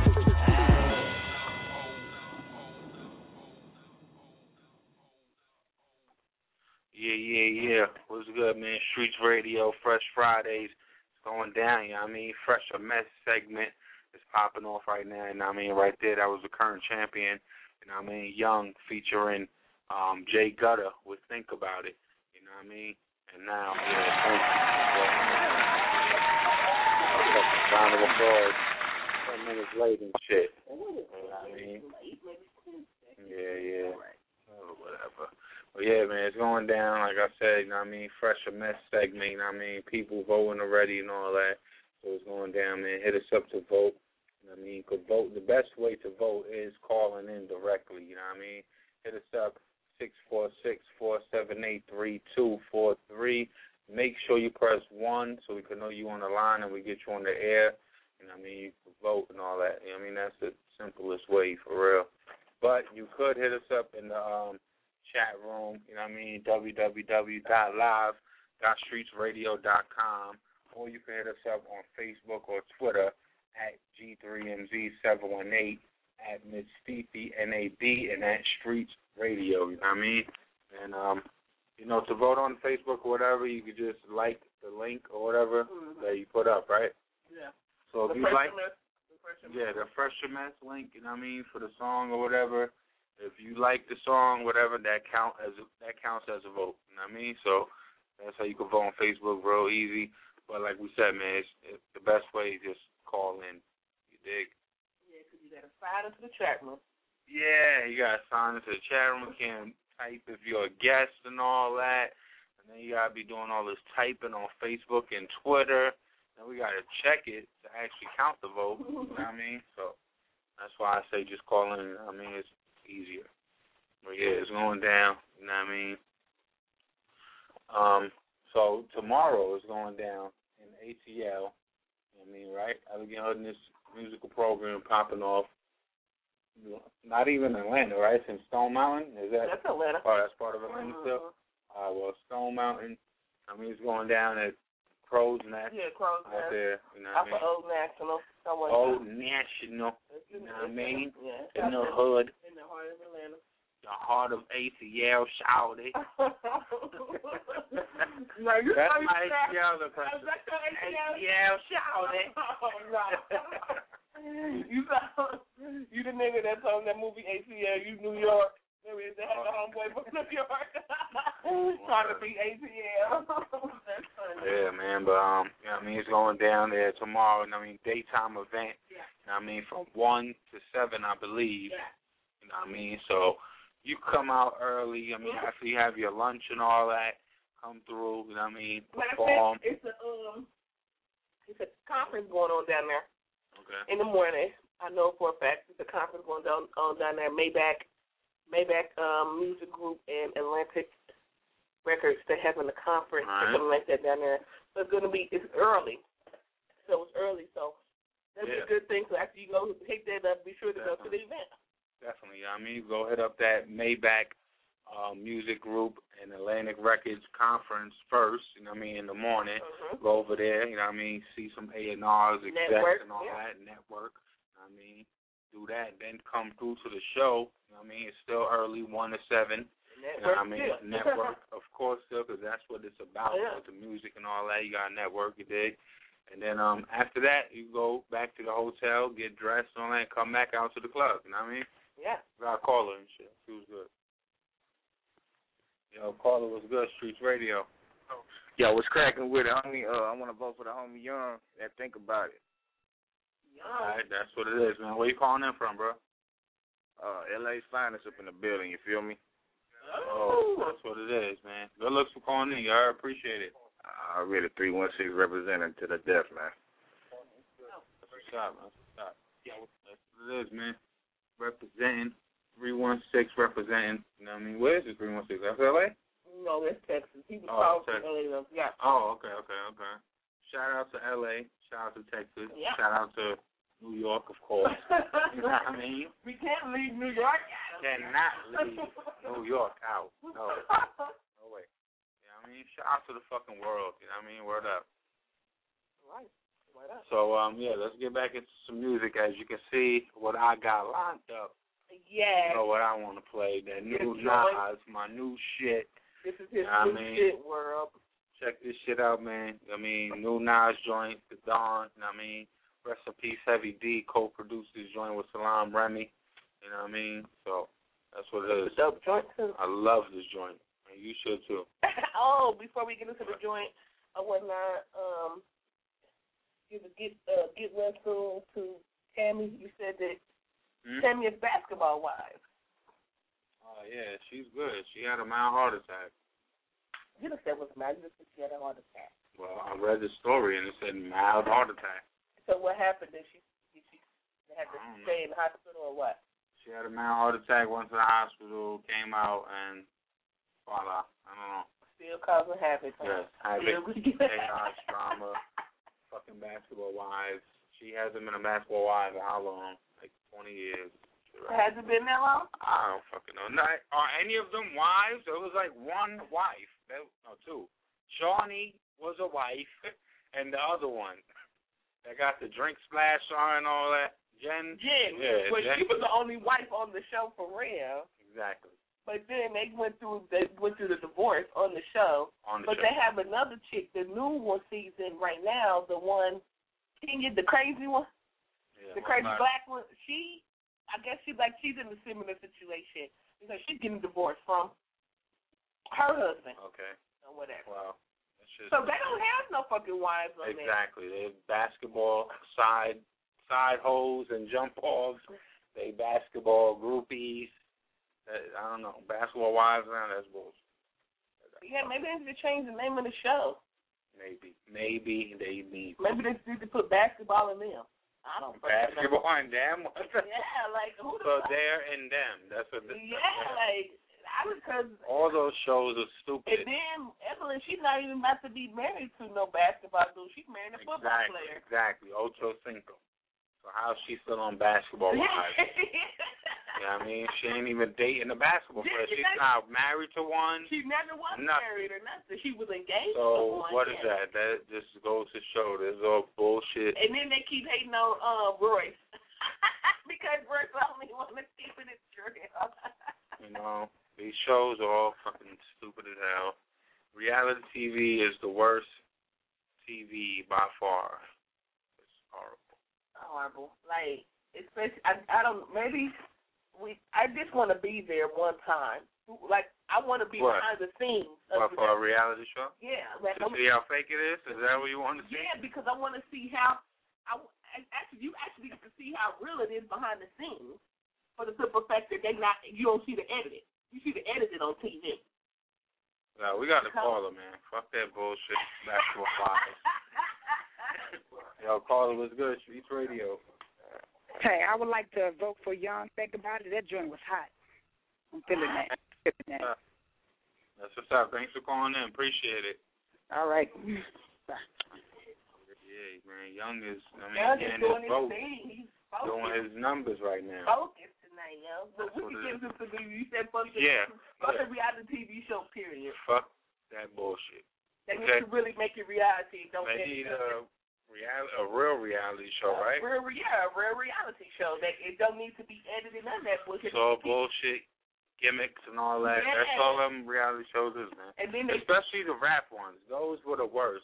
Yeah, yeah, yeah. What's good, man? Streets Radio, Fresh Fridays. It's going down, you know what I mean? Fresh a Mess segment. It's popping off right now, you know what I mean? Right there, that was the current champion, you know what I mean? Young featuring um, Jay Gutter with Think About It, you know what I mean? And now, yeah, thank you. Round of applause. Ten minutes late and shit. You know what I mean? Yeah, yeah. Oh, whatever. Well, yeah, man, it's going down, like I said, you know what I mean? Fresh a Mess segment, you know what I mean? People voting already and all that. So it's going down, man. Hit us up to vote. You know what I mean? You could vote. The best way to vote is calling in directly. You know what I mean? Hit us up, six four six, four seven eight, three two four three. Make sure you press one so we can know you on the line and we get you on the air. You know what I mean? You can vote and all that. You know what I mean? That's the simplest way, for real. But you could hit us up in the um, chat room. You know what I mean? w w w dot live dot streets radio dot com. Or you can hit us up on Facebook or Twitter at G three M Z seven one eight, at Miss Fifi N A B, and at Streets Radio, you know what I mean? And, um, you know, to vote on Facebook or whatever, you could just like the link or whatever mm-hmm. that you put up, right? Yeah. So if the you like, the yeah, the Fresh Mess link, you know what I mean, for the song or whatever. If you like the song, whatever, that count as a, that counts as a vote, you know what I mean? So that's how you can vote on Facebook, real easy. But like we said, man, it's, it's the best way is just call in. You dig? Yeah, because you got to sign into the chat room. Yeah, you got to sign into the chat room. You can type if you're a guest and all that. And And then you got to be doing all this typing on Facebook and Twitter. Then we got to check it to actually count the vote. You know what I mean? So that's why I say just call in. I mean, it's easier. But, yeah, it's going down. You know what I mean? Um, so tomorrow is going down in A T L. You know what I mean, right? Elegant Hoodness musical program popping off. Not even Atlanta, right? It's in Stone Mountain. Is that? That's Atlanta. Oh, that's part of Atlanta mm-hmm. still. Uh, well, Stone Mountain. I mean, it's going down at Crow's Nest. Yeah, Crow's Nest. Out there, you know what I mean? Old National. Somewhere Old National. You know what I mean? Yeah. In the hood. In the heart of Atlanta. The heart of A T L, shouty. No, you That's know my A that. T L impression. That's your A T L? A T L, shouty. Oh, no. You sound, you the nigga that's on that movie A T L, you New York. There is that the homeboy from New York trying to be A T L. That's funny. Yeah, man, but um, you know what I mean, it's going down there tomorrow. And I mean, daytime event. Yeah. You know what I mean, from one to seven, I believe. Yeah. You know what I mean, so you come out early. I mean, Mm-hmm. after you have your lunch and all that, come through. You know what I mean, Matter of perform. fact, it's a um, it's a conference going on down there. Okay. In the morning, I know for a fact there's a conference going down on down there. Maybach, Maybach um, Music Group and Atlantic Records. They're having a conference or right. something like that down there. So it's gonna be it's early. So it's early. So that'd Yeah. be a good thing. So after you go pick that up, be sure to Definitely. go to the event. Definitely. I mean, go hit up that Maybach uh, Music Group and Atlantic Records conference first. You know what I mean, in the morning. Mm-hmm. Go over there. You know what I mean, see some A and R's, execs, Network, and all yeah. that. Network. You know what I mean, do that. Then come through to the show. You know what I mean, it's still early, one to seven. Network, you know what I mean, yeah. network, of course, still, because that's what it's about Oh, yeah. with the music and all that. You got to network, you dig? And then um, after that, you go back to the hotel, get dressed and all that, and come back out to the club. You know what I mean? Yeah. Got to call her and shit. She was good. Yo, caller was good. Streets Radio. Yo, what's cracking with it, homie? Uh, I want to vote for the homie Young. And think about it. All right, that's what it is, man. Where you calling in from, bro? Uh, L A's finest up in the building. You feel me? Oh, that's what it is, man. Good looks for calling in. I appreciate it. I uh, really three one six representing to the death, man. That's what's up, man. That's what's up. Yeah, that's what it is, man. Representing. three one six representing. You know what I mean? Where is it, three one six? That's L A? No, that's Texas. He was Oh, called from Texas. L A though. Yeah. Oh, okay, okay, okay. Shout out to L A. Shout out to Texas. Yeah. Shout out to New York, of course. You know what I mean? We can't leave New York. Cannot leave New York out. No. No way. You know what I mean? Shout out to the fucking world. You know what I mean? Word up. Right. Word up. So, um, yeah, let's get back into some music. As you can see, what I got lined up. Yeah. You know what I want to play. That new Yes, Nas, my new shit. This is his You know new what I mean? shit world. Check this shit out, man. I mean, new Nas joint, The Dawn. You know what I mean? Rest in peace, Heavy D, co-produced this joint with Salam Remy. You know what I mean? So that's what it is. It's a dope joint too. I love this joint. And you should too. Oh, before we get into the joint, I want to um give a get uh, get well soon to Tammy. You said that Hmm? Tammy is basketball wise. Oh yeah, she's good. She had a mild heart attack. You just said it was mad. You just said she had a heart attack. Well, I read the story and it said mild heart attack. So what happened? Did she did she have to I don't stay in the hospital or what? She had a mild heart attack, went to the hospital, came out, and voila. I don't know. Still causing havoc. Yes, huh? havoc, Still- chaos, drama, fucking basketball wives. She hasn't been a basketball wife in how long? Like twenty years. Has it been that long? I don't fucking know. Not, are any of them wives? It was like one wife. That, no, two. Shawnee was a wife, and the other one that got the drink splash on and all that. Jen. Jen. Yeah, But Jen. she was the only wife on the show for real. Exactly. But then they went through they went through the divorce on the show. On the but show. they have another chick, the new one season right now, the one Kenya, the crazy one. Yeah, the crazy right. black one. She I guess she like she's in a similar situation. Because she's getting divorced from her husband. Okay. Or whatever. Wow. That's just, So they don't have no fucking wives on there. exactly. They have basketball side side hoes and jump offs. They basketball groupies. That, I don't know. Basketball wives, man, that's bullshit. Yeah, maybe they need to change the name of the show. Maybe. Maybe they need. Maybe they need to put basketball in them. I don't Basketball and them? Yeah, like, who the So fuck? they're in them. That's what this Yeah, like, I because. all those shows are stupid. And then Evelyn, she's not even about to be married to no basketball dude. She's married a football Exactly, player. exactly. Ocho Cinco. So how's she still on basketball wives? You know what I mean? She ain't even dating a basketball player. She's not married to one. She never was Nothing. married or nothing. She was engaged to So one. what is yeah. that? That just goes to show this all bullshit. And then they keep hating on uh, Royce. Because Royce only want to keep it in Israel. You know, these shows are all fucking stupid as hell. Reality T V is the worst T V by far. It's horrible. Horrible. Like, especially, I, I don't, maybe we, I just want to be there one time. Like, I want to be What? behind the scenes. What, for a reality show? Yeah. Like, To I'm, see how fake it is? Is that what you want to see? yeah, because I want to see how, I, actually, you actually get to see how real it is behind the scenes for the simple fact that they not, you don't see the edited. You see the edited on T V. No, we got to call her, man. Fuck that bullshit. Basketball wives. Yo, Carla, what's good? Streets Radio. Hey, I would like to vote for Young. Think about it. That joint was hot. I'm feeling that. I'm feeling that. Uh, that's what's up. Thanks for calling in. Appreciate it. All right. Yeah, man. Young is, I mean, Young is getting doing his his vote. thing. He's Doing focused. his numbers right now. Focused tonight, yo. But we what can it get is. into the, you said fuck the, Yeah. fuck yeah. the reality T V show, period. Fuck that bullshit. They Okay. need to really make it reality. Don't They edit need it. a, real, a real reality show, right? Real, yeah, a real reality show. That it don't need to be edited, none of that bullshit. So bullshit, gimmicks and all that. Yeah. That's all them reality shows is, man. And then they, Especially the rap ones. Those were the worst.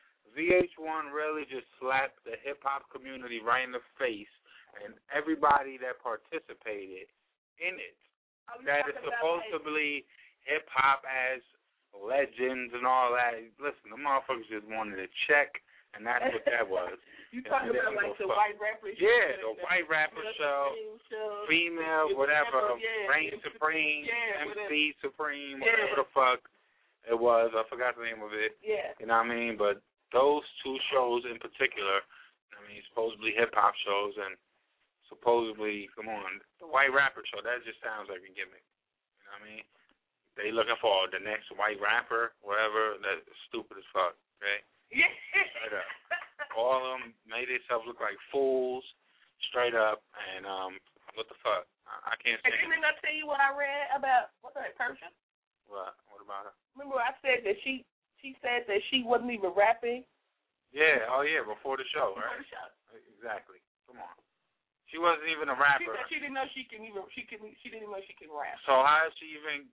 V H one really just slapped the hip-hop community right in the face and everybody that participated in it. I was That talking is about, supposed like, to be hip-hop as legends and all that. Listen, the motherfuckers just wanted a check, and that's what that was. You And talking they about didn't like go the fuck. white rapper show? Yeah, the white rapper show, show, female, yeah, whatever, yeah, Reign yeah, Supreme, yeah, M whatever. C Supreme, Yeah. whatever the fuck it was. I forgot the name of it. Yeah. You know what I mean? But those two shows in particular, I mean, supposedly hip-hop shows and supposedly, come on, the white rapper show, that just sounds like a gimmick. You know what I mean? They looking for the next white rapper, whatever, that's stupid as fuck, okay? Yeah. Straight up. All of them made themselves look like fools, straight up, and um, what the fuck? I, I can't And stand didn't it. I tell you what I read about, what's that, Persia? What? What about her? Remember I said that she, she said that she wasn't even rapping? Yeah, oh yeah, before the show, Before right? the show. Exactly. Come on. She wasn't even a She rapper. said she didn't know she can even, she can, she didn't know she can rap. So how did she even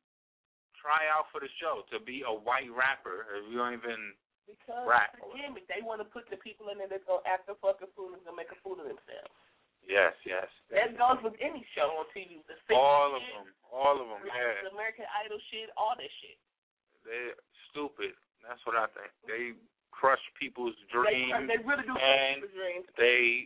try out for the show to be a white rapper if you don't even Because rap? it's a gimmick. They want to put the people in there that's going to act a fucking fool and going to make a fool of themselves. Yes, yes. That goes with any show on T V. The same All of shit, them. All of them, like yeah. the American Idol shit, all that shit. They're stupid. That's what I think. They crush people's dreams. They, they really do and crush people's dreams. they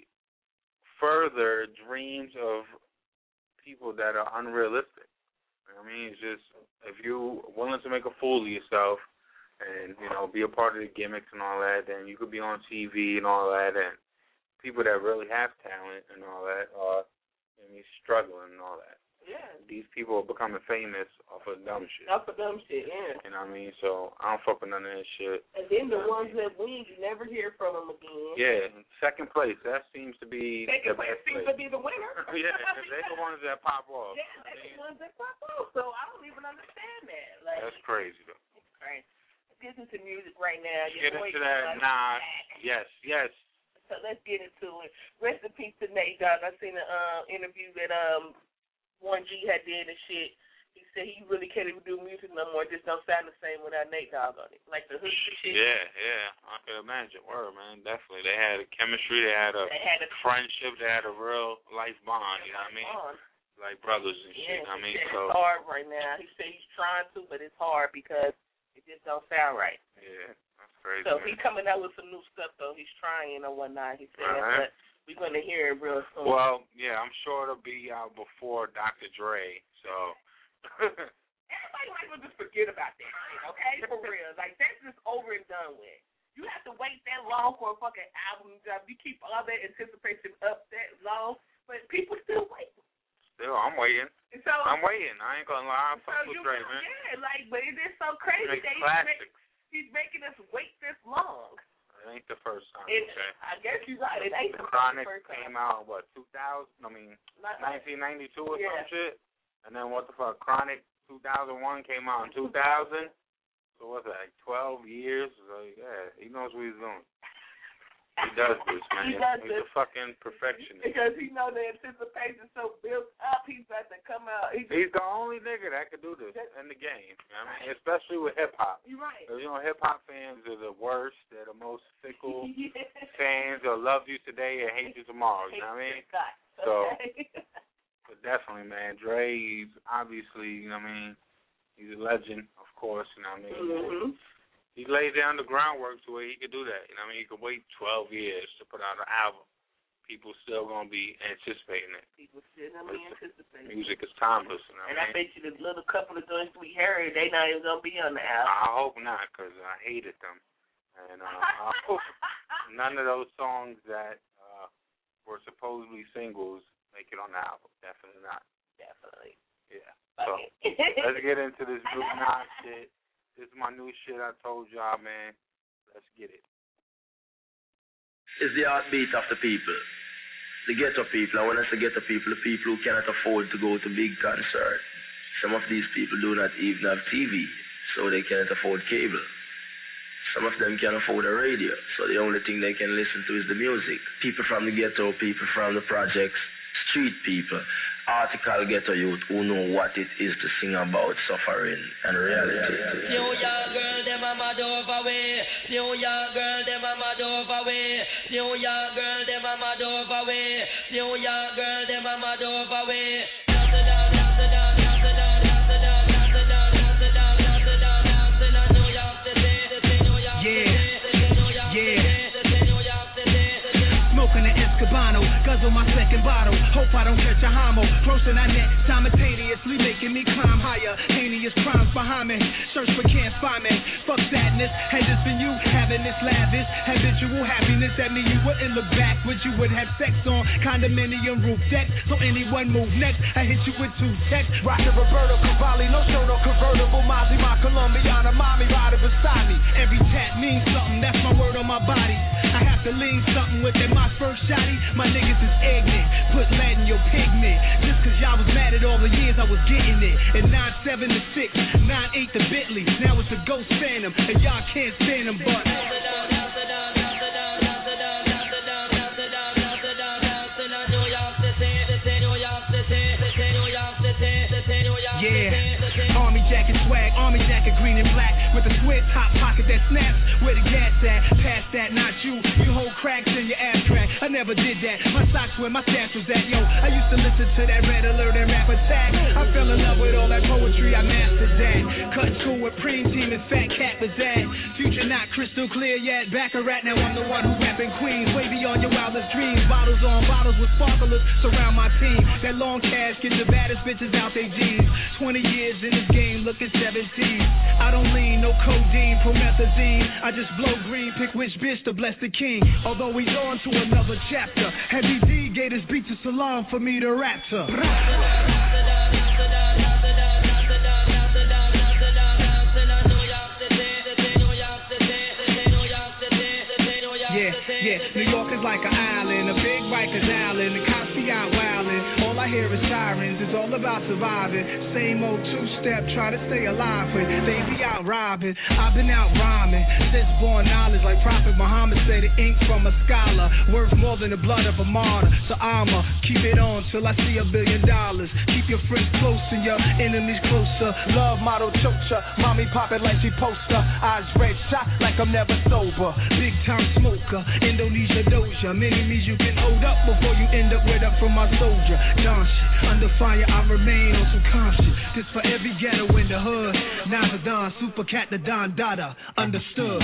further dreams of people that are unrealistic. I mean, it's just, if you're willing to make a fool of yourself and, you know, be a part of the gimmicks and all that, then you could be on T V and all that, and people that really have talent and all that are, I mean, struggling and all that. Yeah. These people are becoming famous off of dumb shit. Off of dumb shit, yeah. You know what I mean? So I don't fuck with none of that shit. And then the ones that win, you never hear from them again. Yeah, second place. That seems to be Second the place best seems place. to be the winner. Yeah, they're the ones that pop off. Yeah, they're the ones that pop off. So I don't even understand that. Like, That's crazy, though. it's crazy. Let's get into music right now. Get Your into boy, that. uh, Nah. Yes, yes. So let's get into it. Rest in peace to Nate Dogg. I seen an uh, interview that um one G had did and shit. He said he really can't even do music no more. It just don't sound the same without Nate Dogg on it. Like the hook and shit. Yeah, yeah. I can imagine. Word, man. Definitely. They had a chemistry. They had a They had a friendship. They had a real life bond. You know what I mean? bond. Like brothers and shit. Yeah, You know what I mean? he said So it's hard right now. He said he's trying to, but it's hard because it just don't sound right. yeah, that's crazy. So man. he's coming out with some new stuff though. He's trying or whatnot. He said, Uh-huh. but we're gonna hear it real soon. Well, yeah, I'm sure it'll be out before Doctor Dre. So. Everybody you might as well just forget about that shit, okay? For real. Like, that's just over and done with. You have to wait that long for a fucking album job. You keep all that anticipation up that long, but people still wait. Still, I'm waiting. So, I'm waiting. I ain't gonna lie. I'm so fucking with Dre, man. Yeah, like, but it is so crazy that he's, make, he's making us wait this long. It ain't the first time. It, okay. I guess you're right. It ain't the Chronic first time. came out, what, two thousand? I mean, Not nineteen ninety-two or yeah. some shit? And then what the fuck? Chronic two thousand one came out in two thousand? So what's that, like twelve years? So, yeah, he knows what he's doing. He does this, man. He does he's this. a fucking perfectionist. Because he know the anticipation's so built up, he's about to come out. He's, he's the only nigga that could do this in the game. You know what I mean? Especially with hip-hop. You're right. You know, hip-hop fans are the worst. They're the most fickle yeah. fans. They'll love you today and hate you tomorrow. You know what I mean? So, but definitely, man, Dre, he's obviously, you know what I mean, he's a legend, of course, you know what I mean? Mm-hmm. He laid down the groundwork to where he could do that. You know what I mean? He could wait twelve years to put out an album. People still going to be anticipating it. People still going to be anticipating it. Music is timeless. You know and I, mean? I bet you the little couple of doing Sweet Harry, they not even going to be on the album. I hope not, because I hated them. And uh, I hope none of those songs that uh, were supposedly singles make it on the album. Definitely not. Definitely. Yeah. So let's get into this Blue Nas shit. This is my new shit I told y'all, man. Let's get it. It's the heartbeat of the people. The ghetto people. And when I say ghetto people, the people who cannot afford to go to big concerts. Some of these people do not even have T V, so they cannot afford cable. Some of them can't afford a radio, so the only thing they can listen to is the music. People from the ghetto, people from the projects, street people, article ghetto youth who know what it is to sing about suffering and reality. New York girl, them a mad over way. New York girl, them a mad over way. New York girl, them a mad over way. New York girl, them a mad over way. Guzzle my second bottle, hope I don't catch a homo. Close and I net, simultaneously making me climb higher. Heinous crimes behind me, search but can't find me. Fuck sadness, had this been you having this lavish habitual happiness that me you wouldn't look back, but you would have sex on condominium roof decks. So anyone move next, I hit you with two texts. Rockin' Roberto Cavalli, no show, no convertible. Mozzie, my Colombiana, mommy riding beside me. Every tat means something, that's my word on my body. I have to lean something with it, my first shotty. My niggas is ignorant, put lead in your pigment. Just cause y'all was mad at all the years I was getting it. And nine seven to six, nine eight to Bentley. Now it's a Ghost Phantom, and y'all can't stand them, but yeah, army jacket swag, army jacket green and black, with a sweat top pocket that snaps. Where the gas at? Pass that, not you. You hold cracks in your ass crack. I never did that. My socks where my stash was at. Yo, I used to listen to that Red Alert and Rap Attack. I fell in love with all that poetry. I mastered that. Cut cool with Preem Team and Fat Cat Pizzazz. Future not crystal clear yet. Back a rat, now I'm the one who rapping Queens. Way beyond your wildest dreams. Bottles on bottles with sparklers surround my team. That long cash get the baddest bitches out they jeans. Twenty years in this game, looking seventeen. I don't lean, no codeine, promethazine. I just blow green, pick which bitch to bless the king. Although we on to another chapter. Heavy D gave this beat to Salam for me to rap to. Yeah, yeah, New York is like an island, a big Rikers Island, the cops be out wildin'. All I hear is sirens, it's all about surviving. Same old two-step, try to stay alive, but they be out robbing. I've been out rhyming, since born knowledge, like Prophet Muhammad said, the ink from a scholar, worth more than the blood of a martyr. So I'ma keep it on till I see a billion dollars. Keep your friends close and your enemies closer. Love motto chocha, mommy pop it like she poster. Eyes red shot like I'm never sober. Big time smoker, Indonesia doja. Many means you can hold up before you end up with up from my soldier. John shit, under fire I remain on some calm shit. This for every ghetto in the hood. Nazadon, Super Cat, the Don Dada, understood.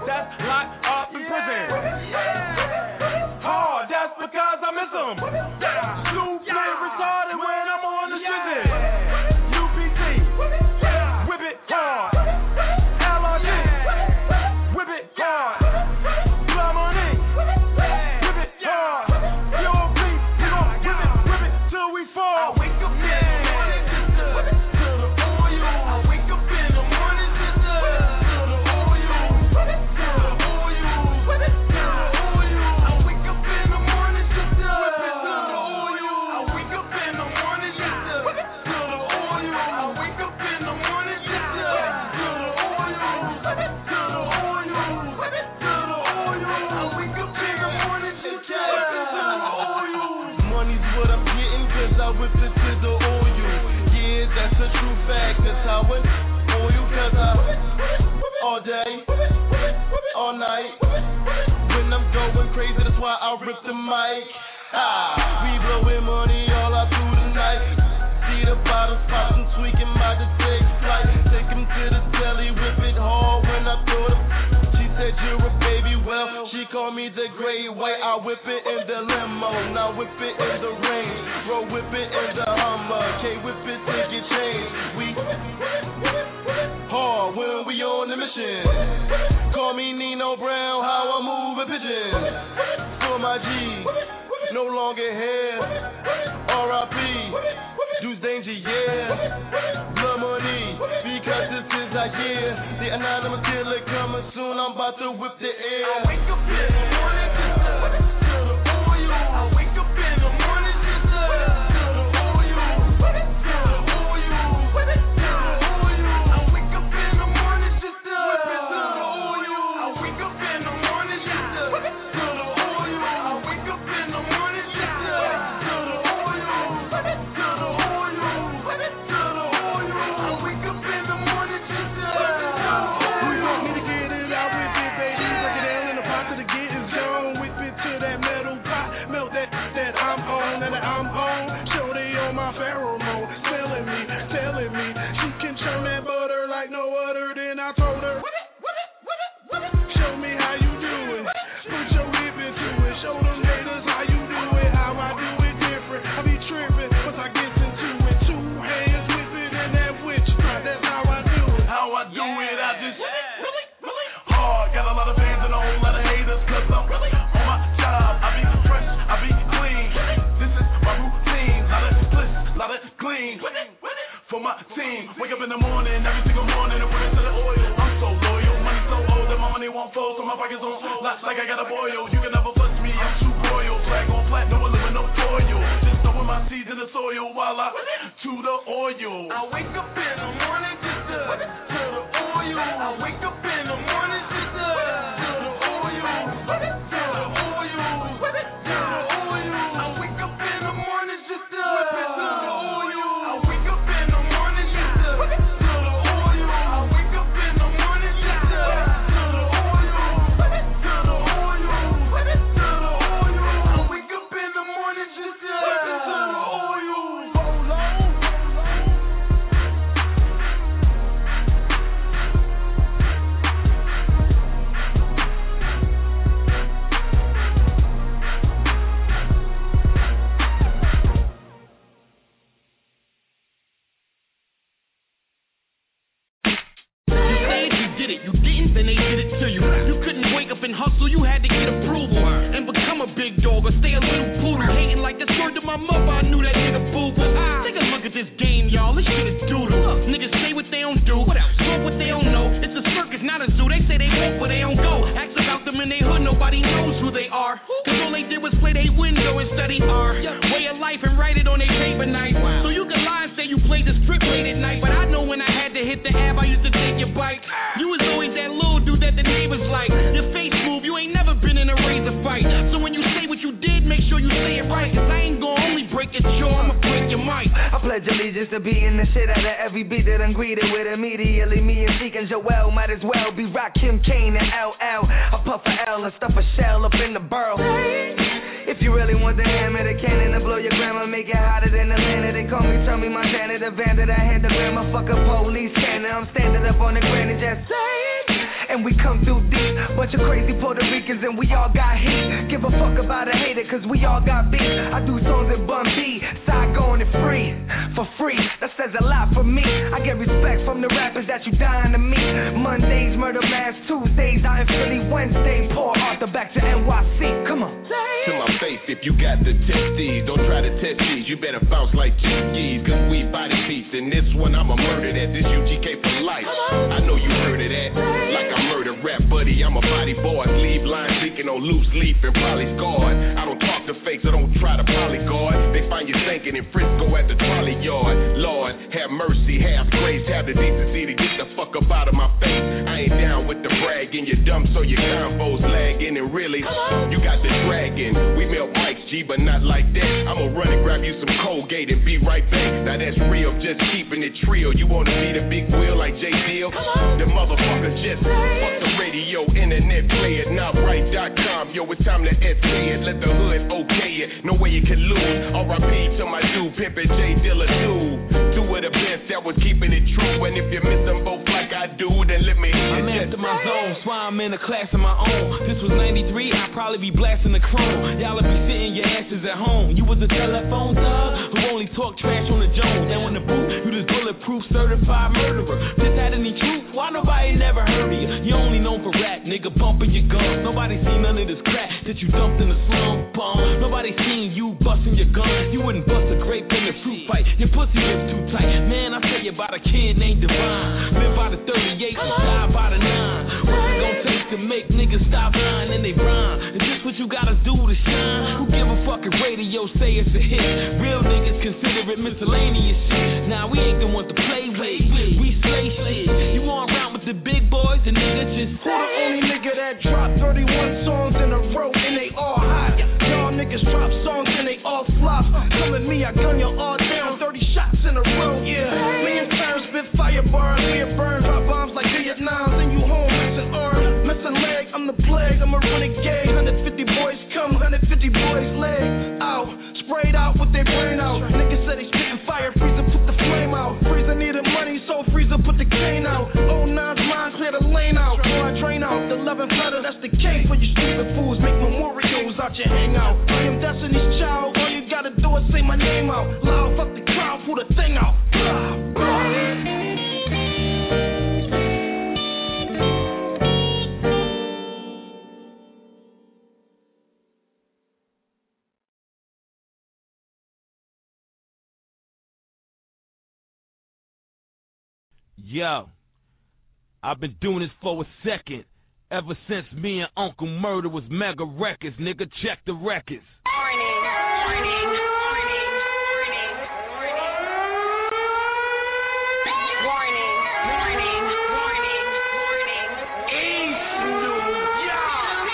that's locked up in prison. Hard, that's because I miss them. Stupid, retarded when I'm on the prison. U P T, whip it hard. L R G, whip it hard. Blood money, whip it hard. U O P, we gon' whip it, whip it till we fall. I wake up in the morning just to, to the oil. I wake up in the morning just to, to the oil. To the oil, to the oil. I wake up in the morning just to, whip it to the oil. I wake up in the morning just to, to the oil. I wake up in the morning just to, to the oil. To the oil, to the oil. I wake up in the morning just to, to the oil. Money's what I'm getting cause I whip it to the oil. Yeah, that's a true fact. That's how it oil cause I all day, all night. When I'm going crazy, that's why I rip the mic. Ah, we blowing money all out through the night. See the bottles pop and tweaking my detect flight. Take him to the telly, whip it hard when I throw them. She said you're a baby, well, she called me the great white. I whip it in the limo, now whip it in the rain. Roll whip it in the Hummer, K whip it till it change. We hard when we on the mission. Call me Nino Brown, how I move a pigeon. For my G, no longer here. R I P, Deuce Danger, yeah. Blood money, because this is our year. The anonymous killer coming soon, I'm about to whip the air. I wake up in the morning just to, to the oil. I wake up in the morning just to, to the oil. To the oil, to the oil. I wake up in the morning just to, whip it to the oil. I wake up in the morning just to, to the oil. I wake up in the morning just to, to the oil. To the oil, to the oil. I wake up in the morning just to, to the oil. You want me to get it out with it, baby? Break it down in the pot till the get is gone. Whip it to that metal pot, melt that that I'm on, that I'm on. Show they on my pheromone, smelling me, telling me she can churn that butter like no other. Then I told her, show me how you do it. Put your whip into it. Show them haters how you do it. How I do it different. I be tripping once I get into it. Two hands whip it in that witch. That's how I do it. How I do it, I just hard. Got a lot of fans and a whole lot of haters. Cause I'm on my job. I be fresh, I be clean. This is my routine. Lot of splits, lot of clean. For my team. Wake up in the morning, every single morning, and put it to the oil. I'm so loyal, money so old that my money won't fold. So my pockets on like, like I got a boil. You can never touch me, I'm too royal. Flag on flat, no one living no foil. Just throwing my seeds in the soil while I to the oil. I wake up in the morning just to, to the oil. I wake up in the morning just to, to the oil. To the oil, to the oil. I wake up in the morning just to, whip it to the oil. I wake up in the morning just to, to the oil. I wake up in the morning just to, to the oil. To the oil, to the oil. I wake up in the morning just to, whip it to the oil. And hustle, you had to get approval and become a big dog or stay a little poodle. Hating like this word to my mother, I knew that nigga boo-boo. Take a look at this game, y'all. This shit is doodle. Niggas say what they don't do, talk what they don't know. It's a circus, not a zoo. They say they walk, but they don't go. Ask about them in their hood, nobody knows who they are. Cause all they did was play their window and study our way of life and write it on their paper knife. So you can lie and say you played the script late at night, but I know when I had to hit the ab, I used to take your bike. You was always that little dude that the neighbors like. Your face move, you ain't never been in a razor fight. So when you say what you did, make sure you say it right. Cause I ain't gonna only break your jaw, I'ma break your mic. I pledge allegiance to beating the shit out of every beat that I'm greeted with immediately. Me and Zeke and Joel might as well be Rock, Kim, Kane, and L L. I puff a L and stuff a shell up in the burrow. If you really want the hammer, the cannon to blow your grandma, make it hotter than Atlanta. They call me Tommy Montana, the van that I had the grandma. Fuck a police cannon, I'm standing up on the granny just saying. and we come through deep. Bunch of crazy Puerto Ricans and we all got heat. Give a fuck about a hater cause we all got beef. I do songs in Bun B, side going and free. For free, that says a lot for me. I get respect from the rappers that you dying to meet. Mondays, murder mass, Tuesdays, out in Philly, Wednesday, Paul Arthur back to N Y C. Come on. To my face, if you got the testes, don't try to test these. You better bounce like G G's, cause we body beats. In this one, I'm a murder that. This U G K for life. I know you heard of that. Like I murder rap, buddy. I'm a body boy. Leave lines leaking on loose leaf and probably scarred. I don't talk to fakes, I don't try to polyguard. They find you stinking in Frisco at the trolley yard. Lord, have mercy, have grace, have the decency to get the fuck up out of my face. I ain't down with the bragging. You're dumb, so your convo's lagging. And really, you got the dragon. We melt mics, G, but not like that. I'ma run and grab you some Colgate and be right back. Now that's real, just keeping it trill. You wanna be the big wheel like J Deal? The motherfucker just fuck the radio, internet, play it, not right dot com. Yo, it's time to S A it, let the hood okay it. No way you can lose. R I P to my dude, Pimpin' J Dilla dude. Two of the best that was keeping it true. And if you miss them both like I do, then let me hit I'm after my zone, so I'm in a class of my own. This was ninety-three, I'd probably be blasting the chrome. Y'all would be sitting your asses at home. You was a telephone thug who only talk trash on the Jones. And when the booth, you this bulletproof certified murderer. Just had any truth? Why nobody never heard of you? You only known for rap, nigga, bumping your guns. Nobody seen none of this crap that you dumped in the slum bum. Nobody seen you busting your gun. You wouldn't bust a grape in the fruit fight. Your pussy is too tight. Man, I tell you about a kid named Divine. Live by the thirty-eight and die by the nine. What's it gonna take to make niggas stop lying and they rhyme? Is this what you gotta do to shine? Who give a fucking radio say it's a hit? Real niggas consider it miscellaneous shit. Now we ain't the one to play with. We slay shit. You want around with the big boys and niggas just who the only nigga that dropped thirty-one songs in a row and they all hot? Y'all niggas drop songs and they all flop. Come at me, I gun you all down, thirty shots in a row, yeah. Me and Terrence spit fire bars, me and Burn drop bombs like Vietnam. Then you home missing arm, missing leg. I'm the plague, I'm a renegade. one hundred fifty boys come, one hundred fifty boys leg out. Sprayed out with their brain out. Niggas said they spitting fire, Freezer put the flame out. Freezer needed money, so Freezer put the cane out. Oh nine's mine, clear the lane out. Before I drain out the eleven flutter, that's the K for you stupid fools. Make memorials out your hangout. I am Destiny's Child, all you gotta do is say my name out. Loud, fuck the crowd, pull the thing out. Blah, blah. Yo, I've been doing this for a second. Ever since me and Uncle Murder was mega records, nigga, check the records. Morning, morning, morning, morning, morning, morning, morning, morning, East New York.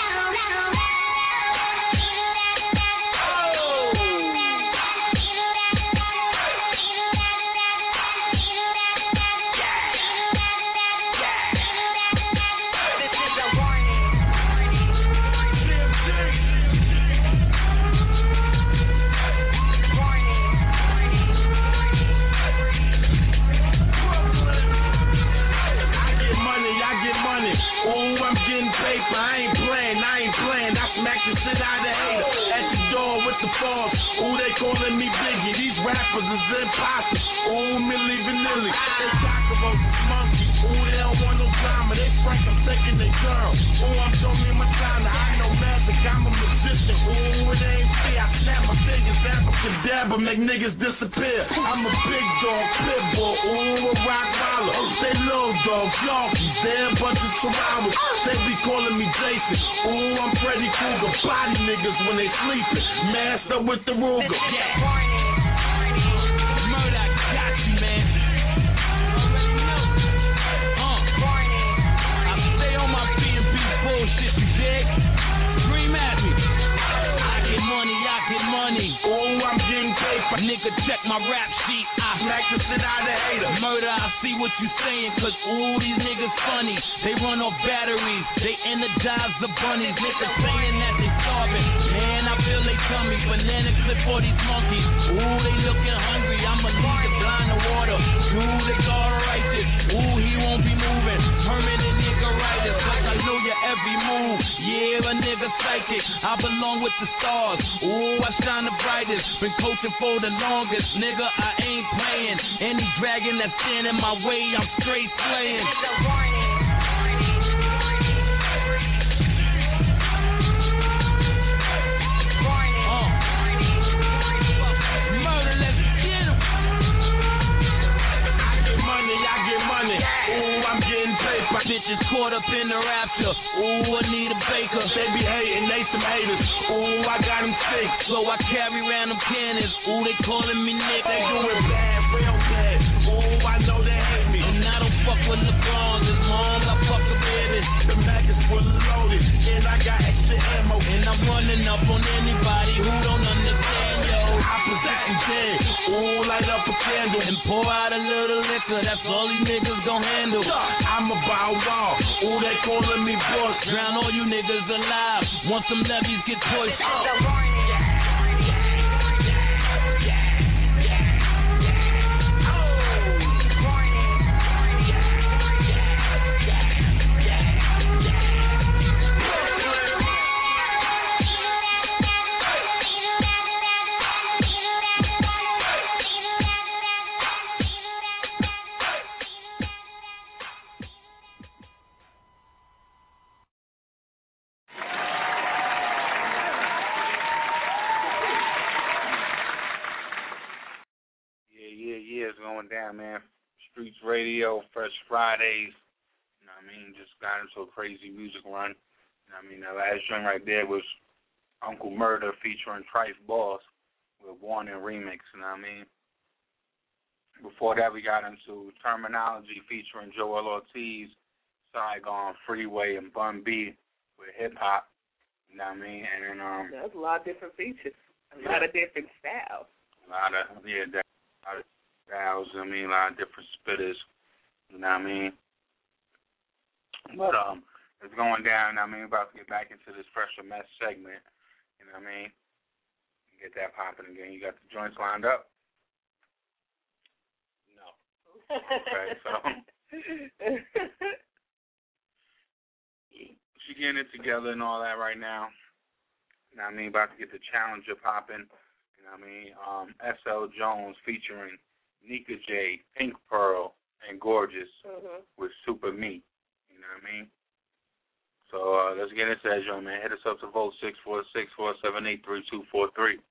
Rappers is impossible. Ooh, Millie Vanilli. They talk about this monkey. Ooh, they don't want no drama. They frank, I'm taking their girl. Ooh, I'm showing me my time. I know magic. I'm a magician. Ooh, it ain't fair. I snap my fingers. Abracadabra, make niggas disappear. I'm a big dog, pit bull. Ooh, a rock roller. They little dogs, Yorkies. They're a bunch of chihuahuas. They be calling me Jason. Ooh, I'm Freddy Krueger. Body niggas when they sleeping. Masked up with the Ruger. Yeah. Bullshit, you dig? Dream at me. I get money, I get money. Oh, I'm getting paper. Nigga, check my rap sheet. I to sit out a hater. Murder, I see what you saying, cause ooh, these niggas funny. They run off batteries, they energize the bunnies. Niggas saying that they starving. Man, I feel they tummy. Banana clip for these monkeys. Ooh, they looking hungry. I'ma leave the blind of water. Ooh, they guard right this. Ooh, he won't be moving. Permanent nigga writers, like I know your every move. Yeah, a nigga psychic. I belong with the stars. Ooh, I shine the brightest. Been coaching for the longest. Nigga, I ain't playing. Any dragon that's stand in my way, I'm straight slaying. Bitches caught up in the rapture. Ooh, I need a baker. They be hating, they some haters. Ooh, I got them sick, so I carry around them cannons. Ooh, they calling me Nick. They doing bad, real bad. Ooh, I know they hate me. And I don't fuck with LeBron as long as I fuck with baby. The Mac is full loaded, and I got extra ammo. And I'm running up on anybody who don't understand, yo. I possess them dead. Ooh, light up a candle and pour out a little liquor. That's all these niggas gon' handle. I'm about wow. Ooh, they calling me boss. Drown all you niggas alive. Once some levies get pushed up. Down, man. Streets Radio, Fresh Fridays. You know what I mean? Just got into a crazy music run. You know what I mean? That last joint right there was Uncle Murder featuring Trife Boss with Warning Remix. You know what I mean? Before that, we got into Terminology featuring Joel Ortiz, Saigon, Freeway, and Bun B with Hip Hop. You know what I mean? And then um, there's a lot of different features, a lot of different styles. A lot of yeah, that. A lot of, styles, I mean, a lot of different spitters, you know what I mean? But, um, it's going down, I mean, we're about to get back into this Fresher Mess segment, you know what I mean? Get that popping again. You got the joints lined up? No. Okay, so, she getting it together and all that right now, you know what I mean? About to get the Challenger popping, you know what I mean? Um, S L Jones featuring Nika J, Pink Pearl, and Gorgeous mm-hmm. with Super Me. You know what I mean? So uh, let's get into that, Joe, man. Hit us up to vote six four six, four seven eight, three two four three.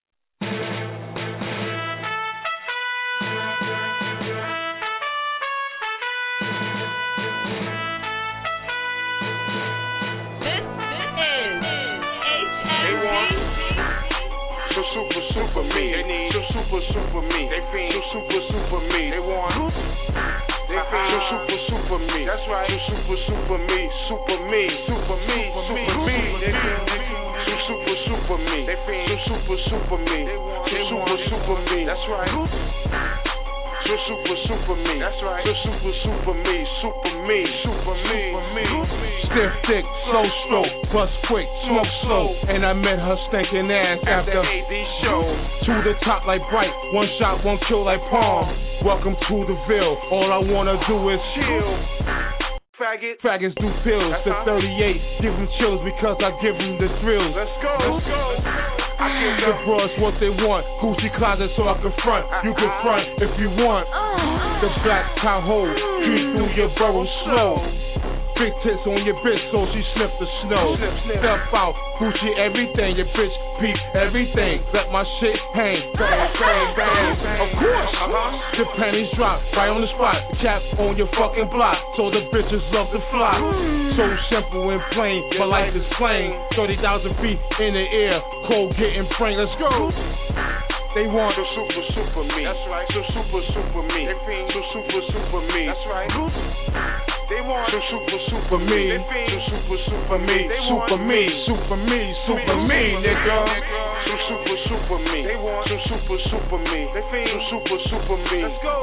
Super, super me. They need some super, super me. They fiend some super, super me. They want. They fiend some super, super me. That's right. Some super, super me. Super me. Super me. Super me. They fiend some super, super me. They fiend some super, super me. Some super, super me. That's right. So super, super me. That's right. So super, super me. Super me. Super me. Super me. Stiff thick, slow stroke, bust quick, smoke slow. And I met her stinking ass after A D show. To the top like Bright, one shot, one kill like Palm. Welcome to the Ville. All I wanna do is chill. Faggot. Faggots do pills. The thirty-eight, give them chills because I give them the thrills. Let's go. Let's go. I give the bros what they want. Gucci closet so I can front. You can front if you want. The black Tahoe, creep through your borough slow. Big tits on your bitch so she sniff the snow. Snip, snip. Step out, Gucci everything. Your bitch peep everything. Let my shit hang. Bang, bang, bang. Of course. Uh-huh. The panties drop right on the spot. The cap on your fucking block. So the bitches love to fly. So simple and plain. My life is plain. thirty thousand feet in the air. Cold getting brain. Let's go. They want so super, super me. That's right. So super, super me. They fiend so super, super me. That's right. They want so super, super me. So super, super me. Super me, super me, super me, nigga. So super, super me. They want so super, super me. They feel so super, super me. Let's go.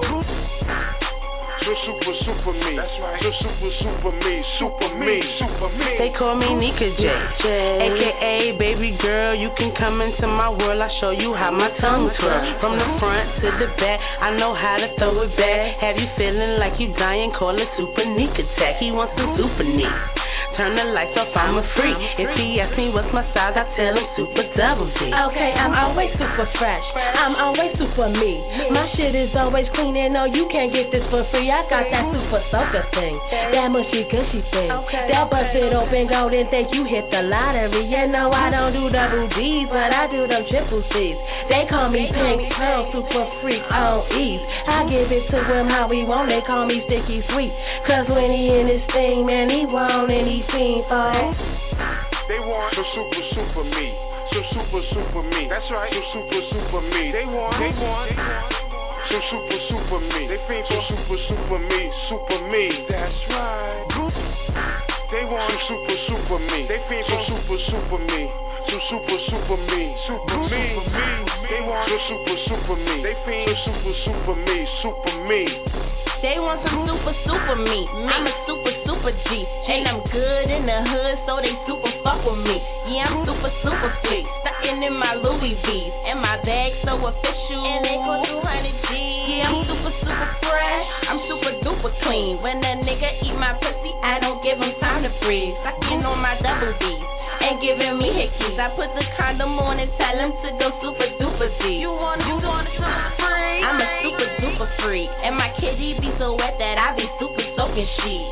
So super, super me. That's right. So super, super me. Super me, super me. They call me Nika J, A K A baby girl. You can come into my world. I show you how my tongue twirl. From the front to the back, I know how to throw it back. Have you feeling like you dying? Call it Super Nika Attack. He wants some super neat. Turn the lights off, I'm a freak. If he asks me what's my size, I tell him super double D. Okay, I'm always super fresh. I'm always super me. My shit is always clean and no, you can't get this for free. I got that super soaker thing, that mushy gushy thing. That bust it open, go and think you hit the lottery. You know I don't do double D's, but I do them triple C's. They call me Pink Pearl, super freak on ease. I give it to him how he want, they call me Sticky Sweet. Cause when he in his thing, man, he want and he fiend for. They want so super, super me. So super, super me. That's right. So super, super me. They want They want so super, super me. They fiend so for super, super me. Super me. That's right. They want so super, super me. They fiend so for super, super me. So super, super me. Super me. They want so super, super me. They fiend so super, super me. Super me. They want some super, super me. I'm a super, super G. And I'm good in the hood, so they super fuck with me. Yeah, I'm super, super free. Stuckin' in my Louis V's. And my bag so official. And they go two hundred G's. Yeah, I'm super, super fresh. I'm super duper clean. When a nigga eat my pussy, I don't give him time to breathe. Suckin' on my double D's. And giving me hickeys. I put the condom on and tell him to go super duper Z. You wanna, you wanna super free? I'm a super duper freak. And my kitty be so wet that I be super soaking shit.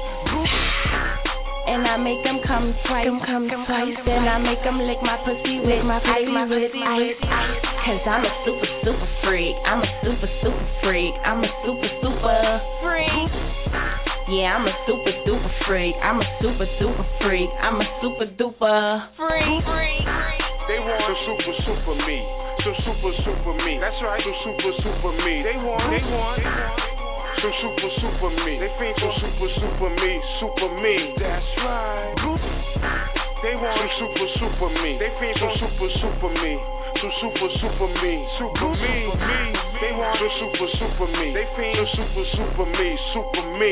And I make them come twice, come, come twice. Then I make them lick my pussy with my pussy with ice. Cause I'm a super, super freak. I'm a super, super freak. I'm a super, super freak. Yeah, I'm a super duper freak. I'm a super duper freak. I'm a super duper freak. They want so super super me. So super super me. That's right. So super super me. They want They want so super super me. They fiend so for super super me. Super me. That's right. They So want super super me. They fiend so for super super me. So super super me. Super me. They want so super super me. They fiend so super super me. Super me.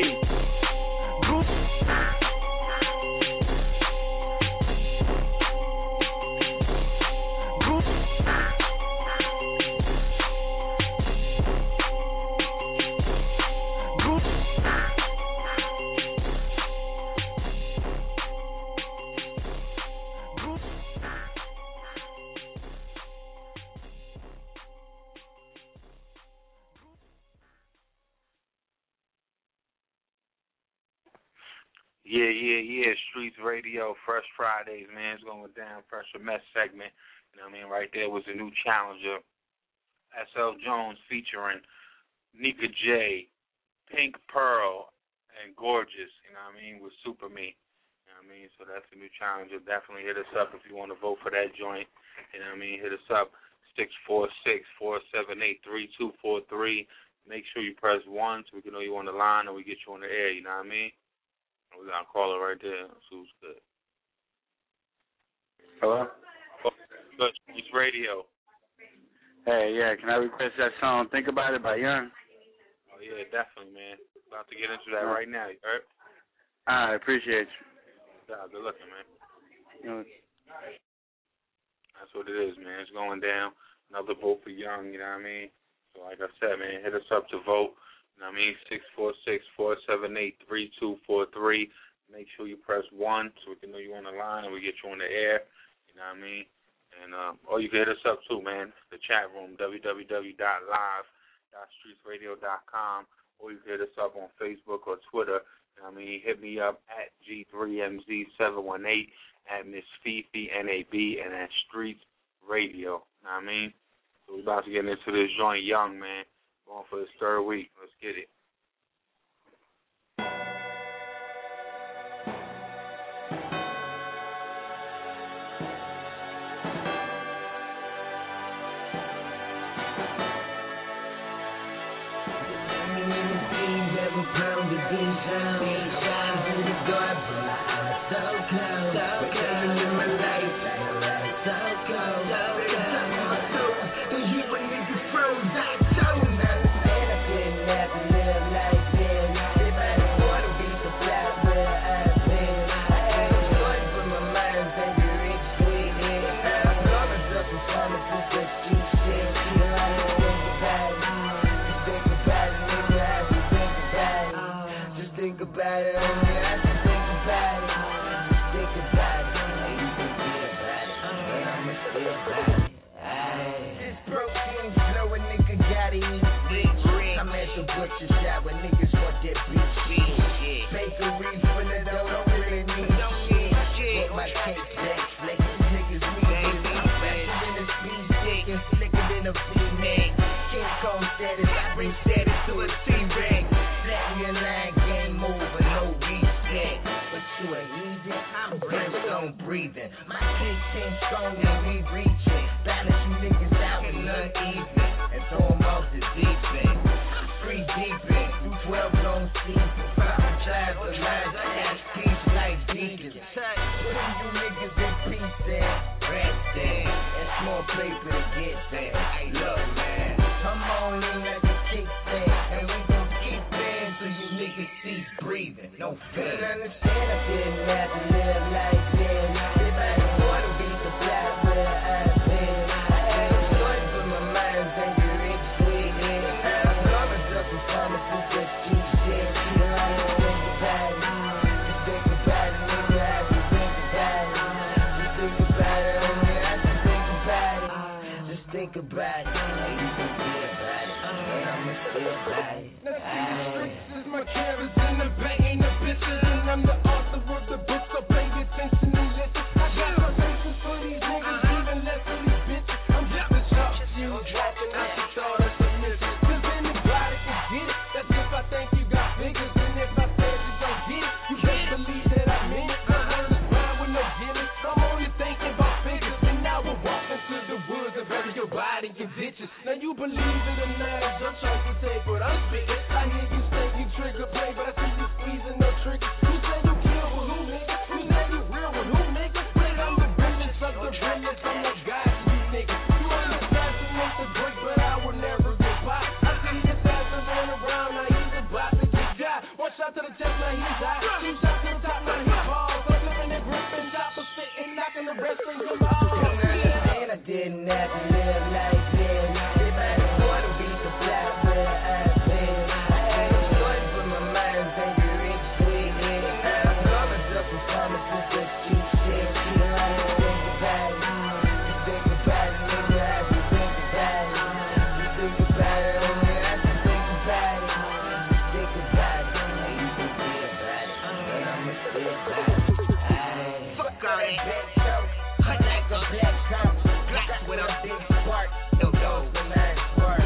Yeah, yeah, yeah. Streets Radio, Fresh Fridays, man. It's going down. Pressure Mess segment. You know what I mean? Right there was a new challenger. S L Jones featuring Nika J, Pink Pearl, and Gorgeous. You know what I mean? With Super Me. You know what I mean? So that's a new challenger. Definitely hit us up if you want to vote for that joint. You know what I mean? Hit us up six four six, four seven eight, three two four three. Make sure you press one so we can know you on the line and we get you on the air. You know what I mean? We got a caller right there. That's who's good. Hello? Good. Streets Radio. Hey, yeah, can I request that song, Think About It by Young? Oh, yeah, definitely, man. About to get into that right now. You heard? I appreciate you. Yeah, good looking, man. You know, That's what it is, man. It's going down. Another vote for Young, you know what I mean? So, like I said, man, hit us up to vote. You know what I mean? six four six, four seven eight, three two four three. Make sure you press one so we can know you on the line and we get you on the air. You know what I mean? And, um, or you can hit us up, too, man. The chat room, w w w dot live dot streets radio dot com. Or you can hit us up on Facebook or Twitter. You know what I mean? Hit me up at G three M Z seven one eight, at Miss Fifi N A B, and at Streets Radio. You know what I mean? So we're about to get into this joint Young, man. Going for this third week. Let's get it. Pounded in town, so cold. But coming in my life, so cold. They touch my toes, and you a nigga froze. I told them. And I didn't have to live like this. If I didn't want to be the flat where I've been, I had a choice for my mind, baby, rich with it. I'm gonna suffer from the food that you shit. You know, I don't think about it. Just think about it, nigga. I just think about it. Just think about it, homie. I just think about it. Just think about it. And you can feel about it, but I'ma still about it. This protein flow, a nigga gotta eat big rich. I'm at the butcher shop where niggas want that big shit. Bakery full of dough, don't really need shit. Put my cake back, flex, these niggas need it. I'm faster than a speed stick and slicker than a V-neck. King Kong status, I bring status to a T-Rex. Slap me a line, game over, no respect. But you ain't easy, I'm brimstone breathing. My cake came strong and we reaching. Balance you niggas out and uneven. And throw them off the defense. Free defense, you twelve long seasons. Five drives of lines, I got peace like deacons. Putting you niggas in peace there, rest there. And small paper to get there. Hey, look, man, come on in like a kickstand. And we gon' keep playing till you niggas cease breathing. No fear. You understand I didn't have to live like this. If I didn't want to be the flat where I've been, I had a choice for my mind, baby, rich with it. I'm gonna suffer from the food that you shit. You know, I don't think about it. Just think about it, nigga. I just think about it. Just think about it, homie. I just think about it. Just think about it. And you can feel about it, but I'ma still about it. Let's see the streets is my carrots in the bank, ain't the bitches, and I'm the author of the book, so pay attention and listen. I got no patience for these niggas, even less for these bitches. I'm just a sharp shoe dropping out the thought of submission. Cause anybody can get it, that's if I think you got figures, and if I said you don't get it, you best believe that I meant it. I learned to grind with no gimmicks, I'm only thinking about figures, and now we're walking through the woods and bury your body in ditches. Now you believe it or not, I'm trying to take what I'm spitting. I hear you say you trigger play, but I see you squeezing no triggers. You say you kill with who, nigga? You say you real with who, nigga? Wait, I'm the realest of the realest. I'm the guy to you niggas. You underestimate the break, but I will never get by. I see your faster run around, now he's about to get shot. One shot to the chest, now he's hot. Two shots to the top, now he falls. I'm flipping and gripping, chopper sitting, knocking the rest of your mouth. And I didn't have to live like this. If I didn't want to be the flat where I've been, I had a choice for my mind, baby, rich with it. I'm gonna suffer from the food that you shit. You know, I don't think about it. Just think about it, nigga. I just think about it. Just think about it, homie. I just think about it. Just think about it. And you can feel about it, but I'ma still about it. Fuck all that back show. Hot like a black coat. Black with a big spark. No dogs when I spark.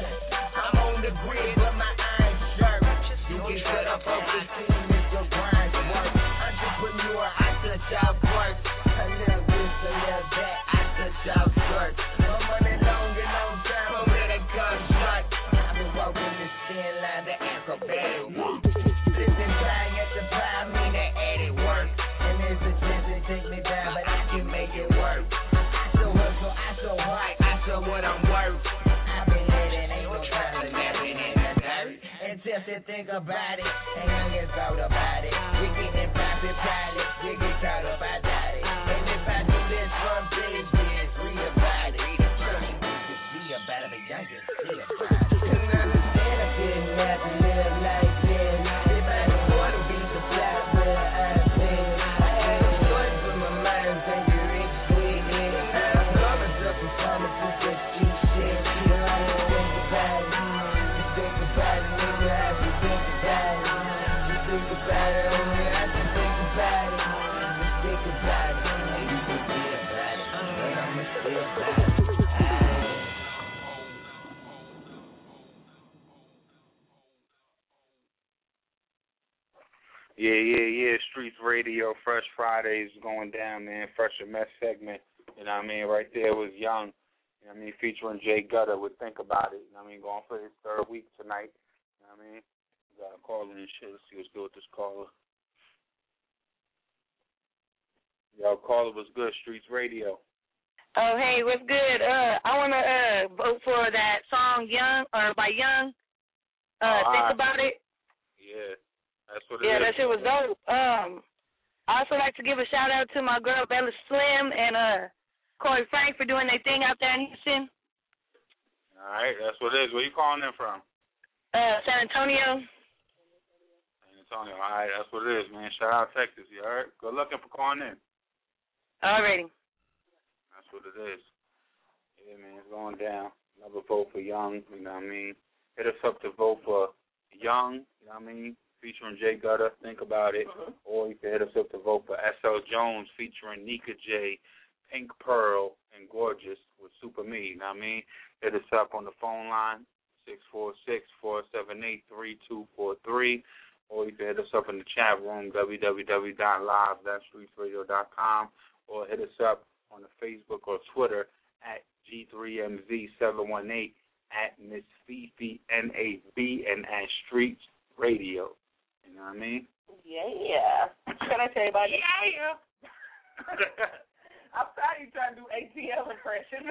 I'm on the grid, but my eyes sharp. You get shut up over the scene if your grind work. Entrepreneur, I touch y'all work. A little this, a little that, I touch y'all short. No money long and long time, but where they come short. I've been walking this thin line, the acrobatic work. Sitting flying at the pie, mean that added work. And there's a chance to take me down, but I can make it work. I show hustle, I show heart, I show what I'm worth. I've been living, ain't no time to napping in the dirt. And just to think about it, and youngins thought about it. We getting profit pilot, you get caught up, I doubt it. And if I do this from days, years, read about it. Youngins can see about it, but youngins see about it. Couldn't understand I didn't have to live like this. If I didn't want to be the flat where I've been, I had a choice for my mind, baby, rich with it. I'm gonna suffer from the food that you shit. You know, I don't think about it. Just think about it, nigga. I just think about it. Just think about it, homie. I just think about it. Just think about it. And you can feel about it, but I'ma still about it. Yeah, yeah, yeah. Streets Radio, Fresh Fridays going down, man. Fresh Mess segment. You know what I mean? Right there was Young. You know what I mean? Featuring Jay Gutter with Think About It. You know what I mean? Going for his third week tonight. You know what I mean? Got a caller and shit. Let's see what's good with this caller. Yo, caller was good. Streets Radio. Oh, hey, what's good? Uh, I want to uh, vote for that song Young, or by Young. Uh, oh, think I, about it. Yeah, that's what it yeah, is. Yeah, that shit was dope. Um, I also like to give a shout out to my girl Bella Slim and uh, Corey Frank for doing their thing out there in Houston. All right, that's what it is. Where you calling in from? Uh, San Antonio. San Antonio. All right, that's what it is, man. Shout out Texas. You all right? Good looking for calling in. Alrighty. That's what it is. Yeah, man, it's going down. Another vote for Young, you know what I mean? Hit us up to vote for Young, you know what I mean? Featuring Jay Gutter, Think About It. Uh-huh. Or you can hit us up to vote for S L Jones featuring Nika J, Pink Pearl, and Gorgeous with Super Me, you know what I mean? Hit us up on the phone line, six four six, four seven eight, three two four three. Or you can hit us up in the chat room, w w w dot live dot streets radio dot com. Or hit us up on the Facebook or Twitter at G three M Z seven one eight, at Miss Fifi N A B, and at Streets Radio. You know what I mean? Yeah. Can I tell you about it? Yeah. I'm sorry you trying to do A T L impression.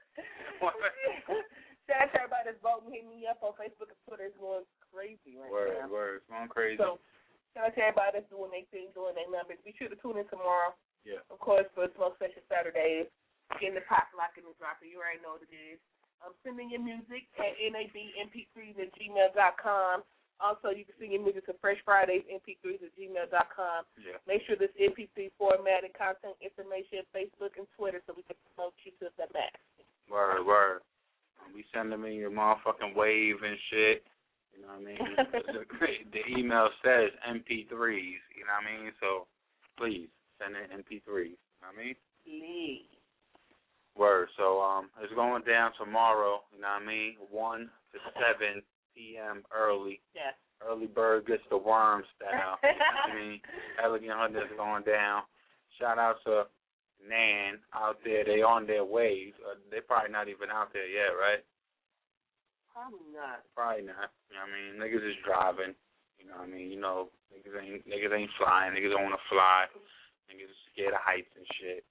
Shout out to everybody that's voting, hit me up on Facebook and Twitter. It's going crazy right word, now. Word, word. It's going crazy. So, shout out to everybody that's doing their thing, doing their numbers. Be sure to tune in tomorrow. Yeah. Of course, for Smoke Session Saturdays, getting the pop locking and dropping. You already know what it is. Um, sending your music at N A B M P threes at gmail dot com. Also, you can send your music to Fresh Fridays M P threes at gmail dot com. Yeah. Make sure this M P three formatted content information, Facebook and Twitter, so we can promote you to the max. Word, word. We sending me your motherfucking wave and shit. You know what I mean? the, the email says M P threes. You know what I mean? So, please. Send in M P threes. You know what I mean? Please. Word. So um, it's going down tomorrow. You know what I mean? One to seven p.m. early. Yes. Early bird gets the worm style. You know what I mean? Elegant Hunters going down. Shout out to Nan out there. They on their way. Uh, they probably not even out there yet, right? Probably not. Probably not. You know what I mean? Niggas is driving. You know what I mean? You know, niggas ain't niggas ain't flying. Niggas don't want to fly. Niggas scared of heights and shit.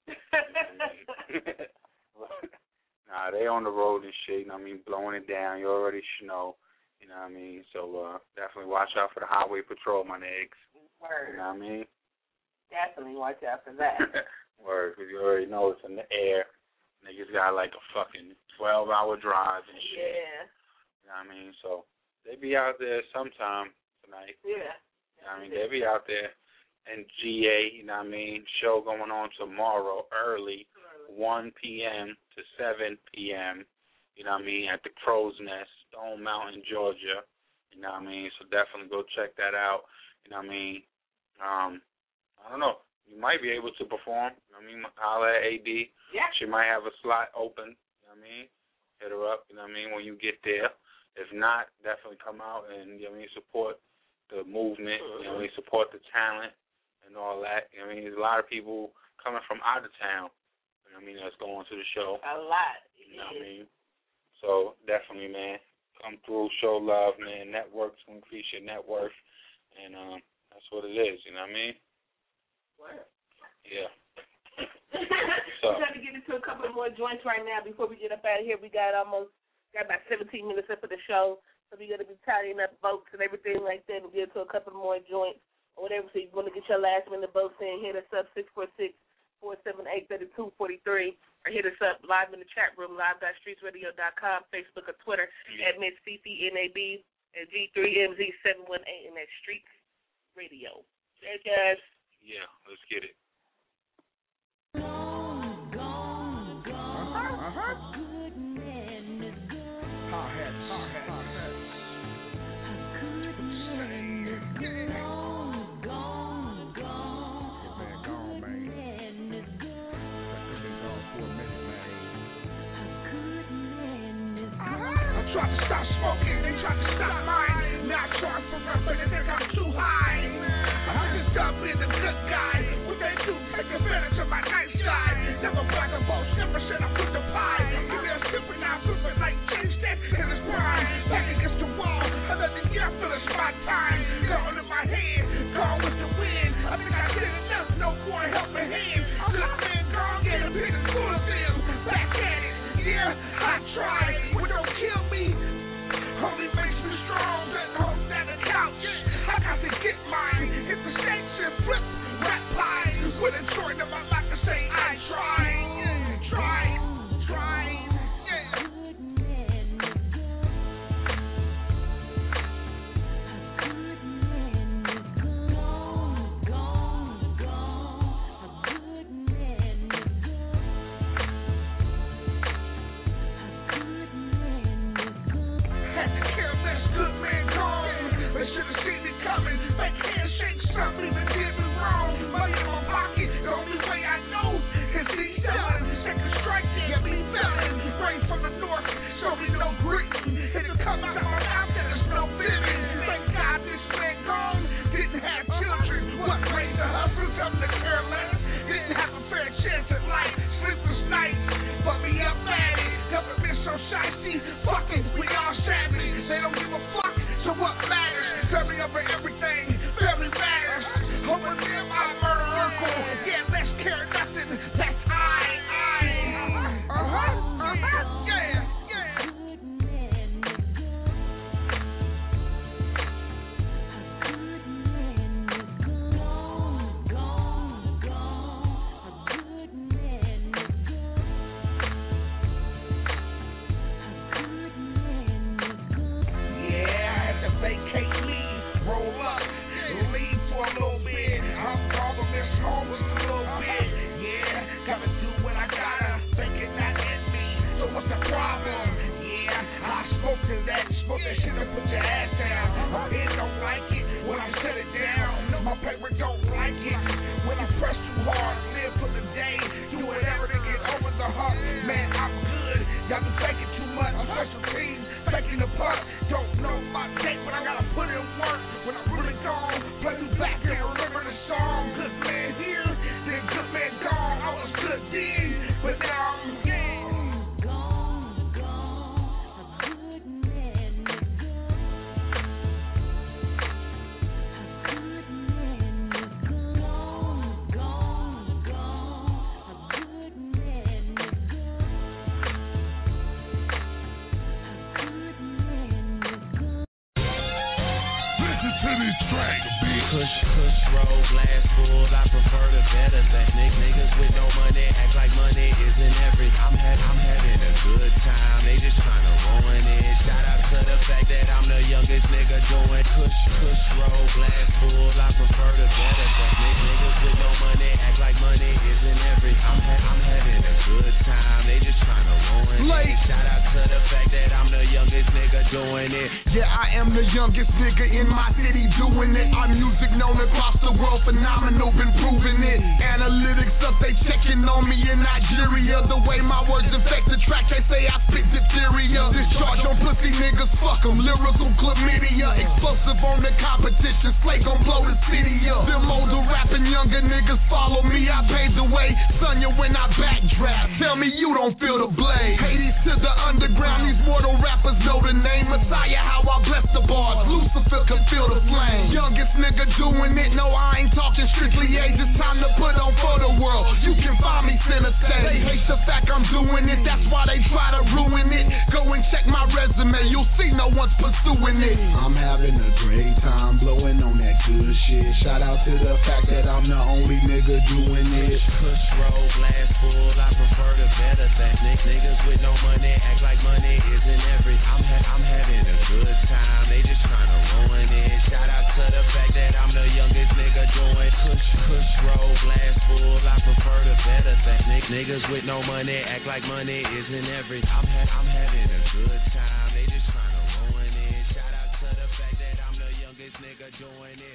Nah, they on the road and shit, you know what I mean, blowing it down. You already know, you know what I mean? So uh, definitely watch out for the highway patrol, my niggas. Word. You know what I mean? Definitely watch out for that. Word, because you already know it's in the air. Niggas got like a fucking twelve-hour drive and shit. Yeah. You know what I mean? So they be out there sometime tonight. Yeah. You know what I mean? They be out there. And G A, you know what I mean, show going on tomorrow early, one p.m. to seven p.m., you know what I mean, at the Crow's Nest, Stone Mountain, Georgia, you know what I mean, so definitely go check that out, you know what I mean. Um, I don't know, you might be able to perform, you know what I mean, holler at A D. Yeah. She might have a slot open, you know what I mean, hit her up, you know what I mean, when you get there. If not, definitely come out and, you know what I mean, support the movement, you know what I mean, support the talent. And all that. I mean, there's a lot of people coming from out of town, you know what I mean, that's going to the show. A lot. You know what I mean? So, definitely, man, come through, show love, man, network to increase your net worth, and um, that's what it is, you know what I mean? What? Yeah. So. We're trying to get into a couple more joints right now before we get up out of here. We got almost, got about seventeen minutes left for the show, so we're going to be tidying up votes and everything like that and get into a couple more joints. Or whatever, so you're going to get your last minute votes in, hit us up, six four six, four seven eight, three two four three, or hit us up live in the chat room, live dot streets radio dot com, Facebook or Twitter, yeah. at Miss Fifi N A B, and G three M Z seven one eight, and that's Streets Radio. Hey, guys. Yeah, let's get it. Gone, gone, gone. Uh-huh, uh-huh. Good man is good. Hard hat, hard hat, hard hat. Good man is good. Try to stop smoking, they try to stop mine. Not trying for rap, but they think I'm too high. I just got being the good guy. What they do, take advantage of my nice side. Never black a boss, never said I put the pie. Give me a sip and I flip it like change that in his prime. Back against the wall, another year, I feel it's my time. Call in my hand, call with the wind. I think I did enough, no more helping hand. the youngest nigga in my city doing it. Our music known across the world, phenomenal, been proving it. Analytics up, they checking on me in Nigeria. The way my words affect the track, they say I spit diphtheria. Discharge on pussy niggas, fuck them, lyrical chlamydia. Explosive on the competition, Slay gon' blow the city up. Them older rapping younger niggas follow me, I paved the way. Son, you when I backdraft, tell me you don't feel the blade. Hades to the underground, these mortal rappers know the name. Messiah, how I bless the bars, Lucifer can feel the flame. Youngest nigga doing it, no I ain't talking strictly age. It's time to put on for the world, you can find me center stage. They hate the fact I'm doing it, that's why they try to ruin it. Go and check my resume, you'll see no one's pursuing it. I'm having a great time blowing on that good shit. Shout out to the fact that I'm the only nigga doing it. Push roll, glass full, I prefer the better thing. Nick, niggas with no money act like money isn't everything. I'm, ha- I'm having a good time, they just tryna ruin it. Shout out to the fact that I'm the youngest nigga doing push, push roll, glass full, I prefer the better thing. Nick, niggas with no money act like money isn't everything. I'm, ha- I'm having a good time, they just tryna ruin it. Shout out to the fact that I'm the youngest nigga doing it.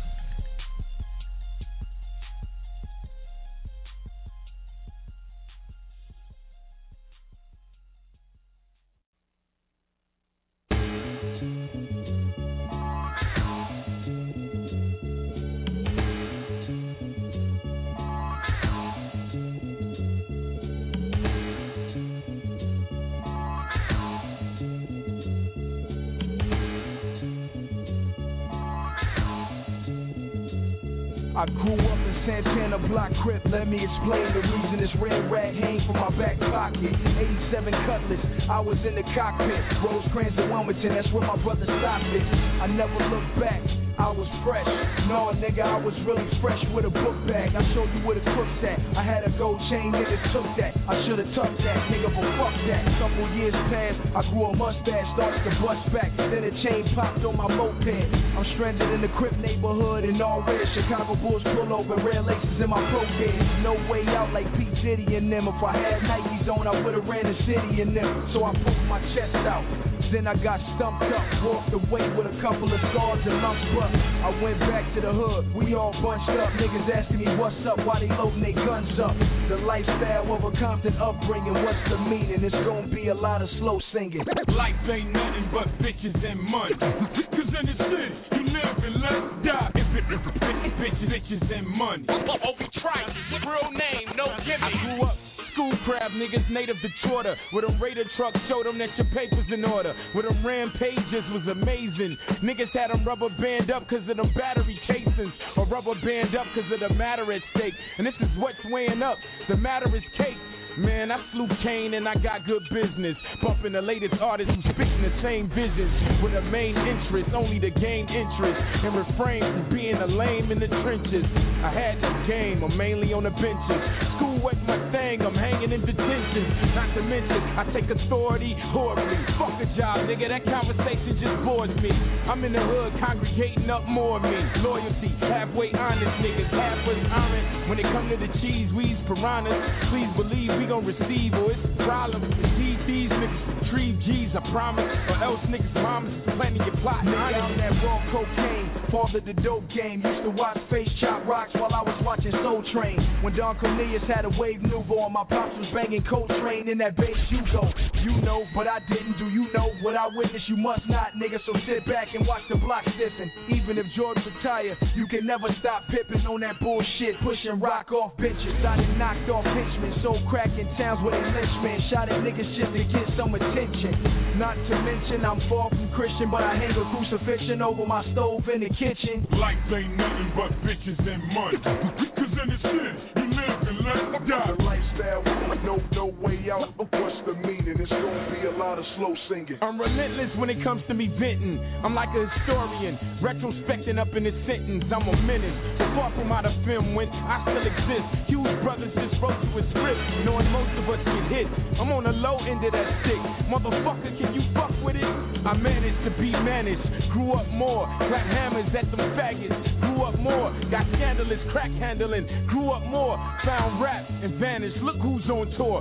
I grew up in Santana Block Crip, let me explain the reason this red rag hangs from my back pocket. eighty-seven Cutlass, I was in the cockpit. Rosecrans and Wilmington, that's where my brother stopped it. I never looked back, I was fresh. No, nigga, I was really fresh with a book bag. I showed you where the crook's at. I had a gold chain, niggas took that. I should've tucked that, nigga, but fuck that. Couple years passed, I grew a mustache, started to bust back. Then a chain popped on my moped. I'm stranded in the Crip neighborhood in all red. Chicago Bulls pull over, red laces in my pro games. No way out like P. Diddy and them. If I had Nikes on, I would've ran the city in them. So I pulled my chest out. Then I got stumped up, walked away with a couple of scars and lumps, but I went back to the hood, we all bunched up. Niggas asking me what's up, why they loading their guns up. The lifestyle of a Compton upbringing, what's the meaning? It's gonna be a lot of slow singing. Life ain't nothing but bitches and money. Cause in the city, you live and let die. If it, if it, bitches, bitches and money. Obi Trice, real name, no gimmick. I grew up school crab niggas, native Detroiter. With them Raider trucks, showed them that your paper's in order. With them rampages was amazing. Niggas had them rubber band up cause of them battery casings. Or rubber band up cause of the matter at stake. And this is what's weighing up, the matter is cake. Man, I flew Kane and I got good business. Bumping the latest artists who spitting the same visions. With a main interest, only to gain interest. And refrain from being a lame in the trenches. I had no game, I'm mainly on the benches. School wasn't my thing, I'm hanging in detention. Not to mention, I take authority horribly. Fuck a job, nigga, that conversation just bores me. I'm in the hood, congregating up more of me. Loyalty, halfway honest niggas, half was honest. When it come to the cheese, we's piranhas. Please believe we gon' receive, or it's a problem. These, these niggas retrieve G's, I promise. Or else niggas' mamas is planning your plot. Nigga out that raw cocaine, fathered the dope game. Used to watch Face Chop Rocks while I was watching Soul Train. When Don Cornelius had a wave nouveau, and my pops was banging Coltrane in that bass you go. You know, but I didn't. Do you know what I witnessed? You must not, nigga. So sit back and watch the block stiffen. Even if George retired, you can never stop pippin' on that bullshit, pushing rock off benches. I done knocked off henchmen, sold crack in towns where they lynchmen. Shot at niggas just to get some attention. Not to mention I'm far from Christian, but I hang a crucifixion over my stove in the kitchen. Life ain't nothing but bitches and money. Cause in the city, you live and let die. The lifestyle, no, no way out. What's the meaning? It's gonna be a lot of slow singing. I'm relentless when it comes to me venting. I'm like a historian, retrospecting up in his sentence. I'm a menace. Far from how the film went, I still exist. Huge brothers just wrote to a script, knowing most of us get hit. I'm on the low end of that stick. Motherfucker, can you fuck with it? I managed to be managed. Grew up more, clap hammers at them faggots. Grew up more, got scandalous crack handling. Grew up more, found rap and vanished. Look who's on tour without a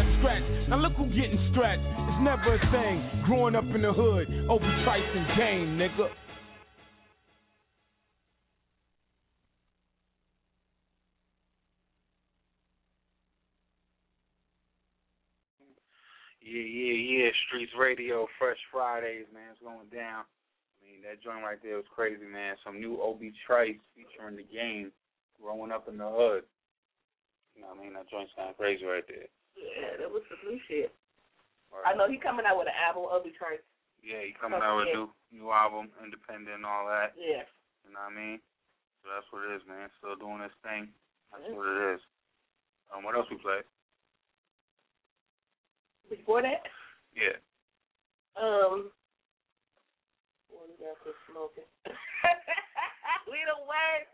scratch. Now look who getting scratched. It's never a thing. Growing up in the hood, Obi Trice and Game, nigga. Yeah, yeah, yeah. Streets Radio, Fresh Fridays, man. It's going down. I mean, that joint right there was crazy, man. Some new Obi Trice featuring The Game, growing up in the hood. You know what I mean? That joint sounds crazy right there. Yeah, that was some new shit. Right. I know he coming out with an album, Obi Trice. Yeah, he coming out with a new, new album, independent and all that. Yeah. You know what I mean? So that's what it is, man. Still doing this thing. That's Mm-hmm. what it is. Um, what else we play? Before that? Yeah. Um, well, we gotta quit smoking. We the worst.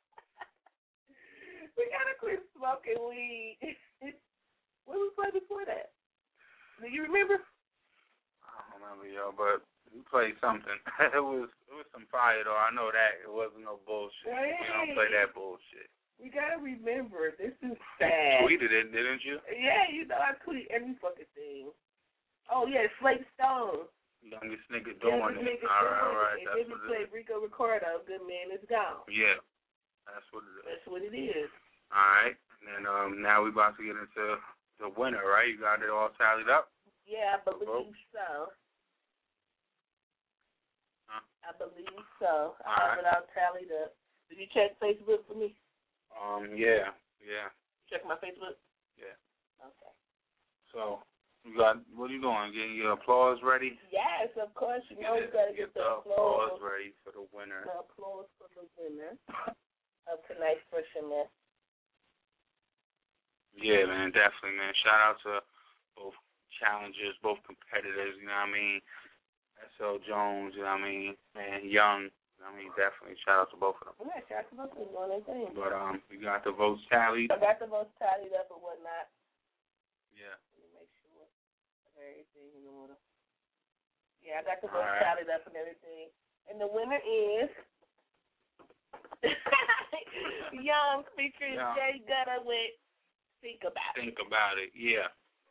We gotta quit smoking weed. What did we play before that? Do you remember? I don't remember, yo, but we played something. it was it was some fire, though. I know that. It wasn't no bullshit. Hey. We don't play that bullshit. We gotta remember, this is sad. You tweeted it, didn't you? Yeah, you know I tweet every fucking thing. Oh yeah, Slate Stone. Youngest nigga doing Youngest it. nigga All right, doing all right. it. That's And then we what it played is. Rico Ricardo, Good Man Is Gone. Yeah, that's what it is. That's what it is. All right, and um, now we about to get into the winner, right? You got it all tallied up? Yeah, I believe so. Huh? I believe so. I All have it all tallied up. Did you check Facebook for me? Um, yeah, yeah, Check my Facebook? yeah. Okay. So, you got, what are you doing? Getting your applause ready? Yes, of course. You know we Get, got to get get the the applause. applause ready for the winner. The applause for the winner of tonight's Fresh and Mess. Yeah, man, definitely, man. Shout out to both challengers, both competitors, you know what I mean? S L Jones, you know what I mean? And Young, you know what I mean? Definitely shout out to both of them. Yeah, shout out to both of them doing their thing. But um, we got the votes tallied. I got the votes tallied up and whatnot. Yeah. Let me make sure everything in order. Yeah, I got the votes All right. tallied up and everything. And the winner is Young featuring Young. Jay Gutter with Think About It. Think about it, yeah.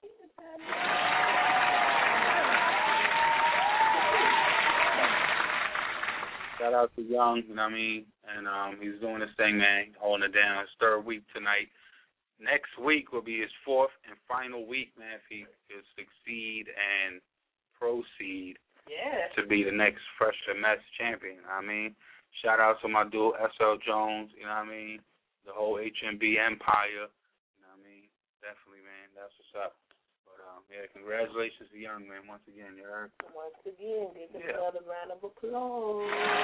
Shout out to Young, you know what I mean? And um, he's doing his thing, man, holding it down. His third week tonight. Next week will be his fourth and final week, man, if he could succeed and proceed Yeah. to be the next Fresh and Mess champion. You know what I mean? Shout out to my dude S L Jones, you know what I mean? The whole H M B empire, you know what I mean? Definitely, man. That's what's up. But um, yeah, congratulations to Young, man, once again, you heard? Once again, give him Yeah. another round of applause.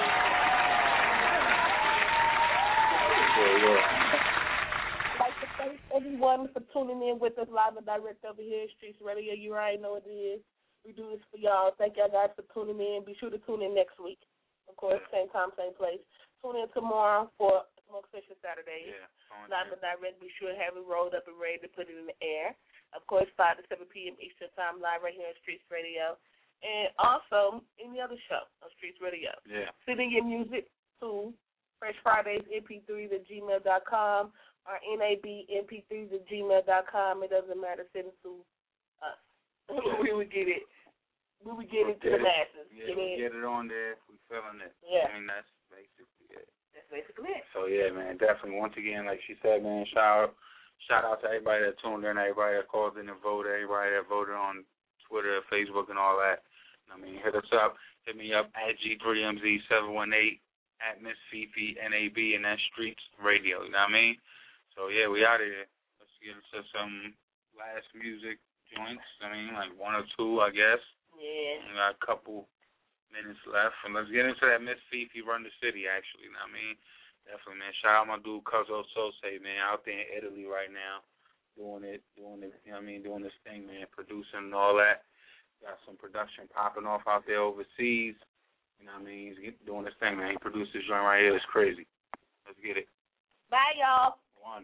Yeah, yeah. I'd like to thank everyone for tuning in with us live and direct over here at Streets Radio. You already know what it is. We do this for y'all. Thank y'all guys for tuning in. Be sure to tune in next week. Of course, same time, same place. Tune in tomorrow for Smoke Session Saturday. Yeah. Live and direct. Be sure to have it rolled up and ready to put it in the air. Of course, five to seven p.m. Eastern Time, live right here on Streets Radio. And also, any other show on Streets Radio. Yeah. Send in your music to Fresh Fridays M P threes at gmail dot com or N A B M P threes at gmail dot com. It doesn't matter. Send it to us. We would get it. We would get We'll it to the get it. masses. Yeah, Get we it. get it on there if we feeling it. Yeah. I mean, that's basically it. That's basically it. So, yeah, man, definitely, once again, like she said, man, shout out, shout out to everybody that tuned in, everybody that called in and voted, everybody that voted on Twitter, Facebook, and all that. I mean, hit us up. Hit me up at G three M Z seven one eight, at Miss Fifi N A B, and that's Streets Radio, you know what I mean? So, yeah, we out of here. Let's get into some last music joints. I mean, like one or two, I guess. Yeah. We got a couple minutes left. And let's get into that Miss Fifi Run the City, actually, you know what I mean? Definitely, man. Shout out my dude, Cuzzo Sose, man, out there in Italy right now, doing it, doing it, you know what I mean, doing this thing, man, producing and all that. Got some production popping off out there overseas. You know what I mean? He's doing this thing, man. He produced this joint right here. It's crazy. Let's get it. Bye, y'all. One.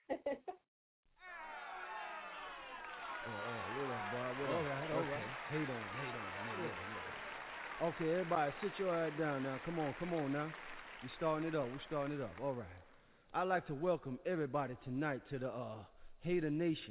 Oh, oh, what up, boy? What up? All right, all right. Hate on, hate on, hate on. Okay, everybody, sit your ass down now. Come on, come on now. We're starting it up. We're starting it up. All right. I'd like to welcome everybody tonight to the uh, Hater Nation.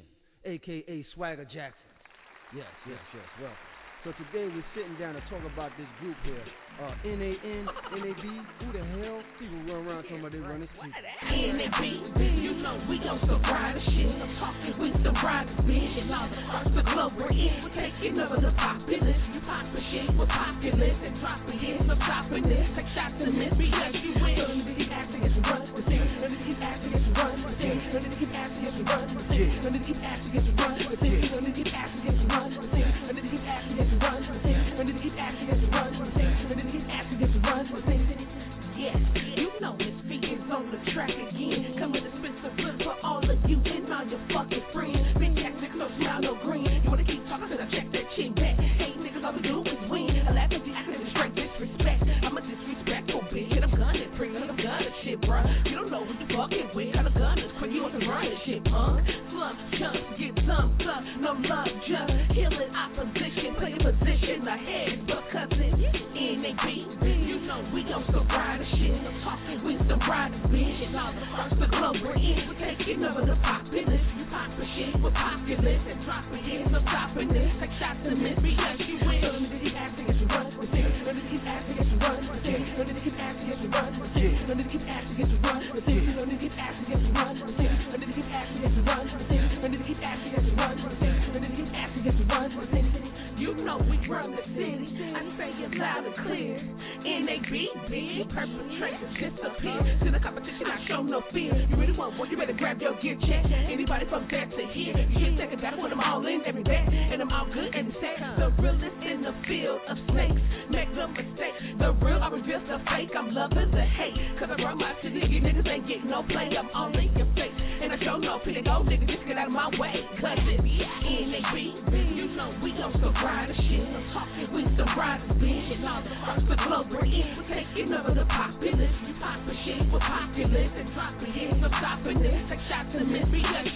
A K A Swagger Jackson. Yes, yes, yes, welcome. So today we're sitting down to talk about this group here. Uh, N A N, N A B, who the hell? People run around talking about they run the street. N A B, you know we on some rider shit. I'm talking with the riders, bitch. And all the parts the club we're in. We're taking over the populace. You pop the shit, we're populous. And dropping in, I'm stopping this. Take shots in this because you win. So let me keep asking us to run with it. Let me keep asking us to run with it. Let me keep asking us to run with it. Let me keep asking us to run with it. Let me keep asking us to run with it. Let me keep asking us to run with it. Let me keep asking us to run with it. Let me keep asking us to run with it. Yes, you know this beat is on the track again. Come with a Spencer Flip for all of you and all your fucking friends. Big Jackson, no smile, no green. You wanna keep talking, so I check that shit back. Hey, niggas, all we do is win. I laugh at the acting straight disrespect. I'm a disrespectful bitch, and I'm gunning free. I'm gunning shit, bruh. You don't know who you fucking with. How the gun is quick, you want to run this shit, punk. Slump, chump, get some, some, no love, just killing opposition. Play a position ahead, because it's N A B. You know we on some rider shit. I'm talking with the riders, bitch. And all the first the club we're in. We're taking over the populace. You pop the shit, we're populous. And dropping in, so stopping this. Take shots in this because you win. So let me keep asking us to run with it. Let me keep asking us to run with it. Let me keep asking us to run with it. Let me keep asking us to run with it. Let me keep asking us to run with it. Let me keep asking us to run with it. Let me keep asking us to run with it. Let me keep asking us to run with it. You know we run the city. I say it loud and clear. N A B, bitch, perpetrators disappear. To the competition, I show no fear. You really want one, you better grab your gear check. Anybody from there to here, you get second battle when I'm all in every bet. And I'm all good and set. The realest in the field of snakes. Make no mistake. The real, I reveal the fake. I'm loving the hate. Cause I run my city, you niggas ain't getting no play. I'm all in your face. And I show no pity, go nigga, just get out of my way. Cause it's N A B, you know we on some rider shit. I'm talking with the riders, bitch. And all the first the club we're in. We're taking over the populace. You pop the shit, we're populous. And dropping in, so stopping this. Take shots in this because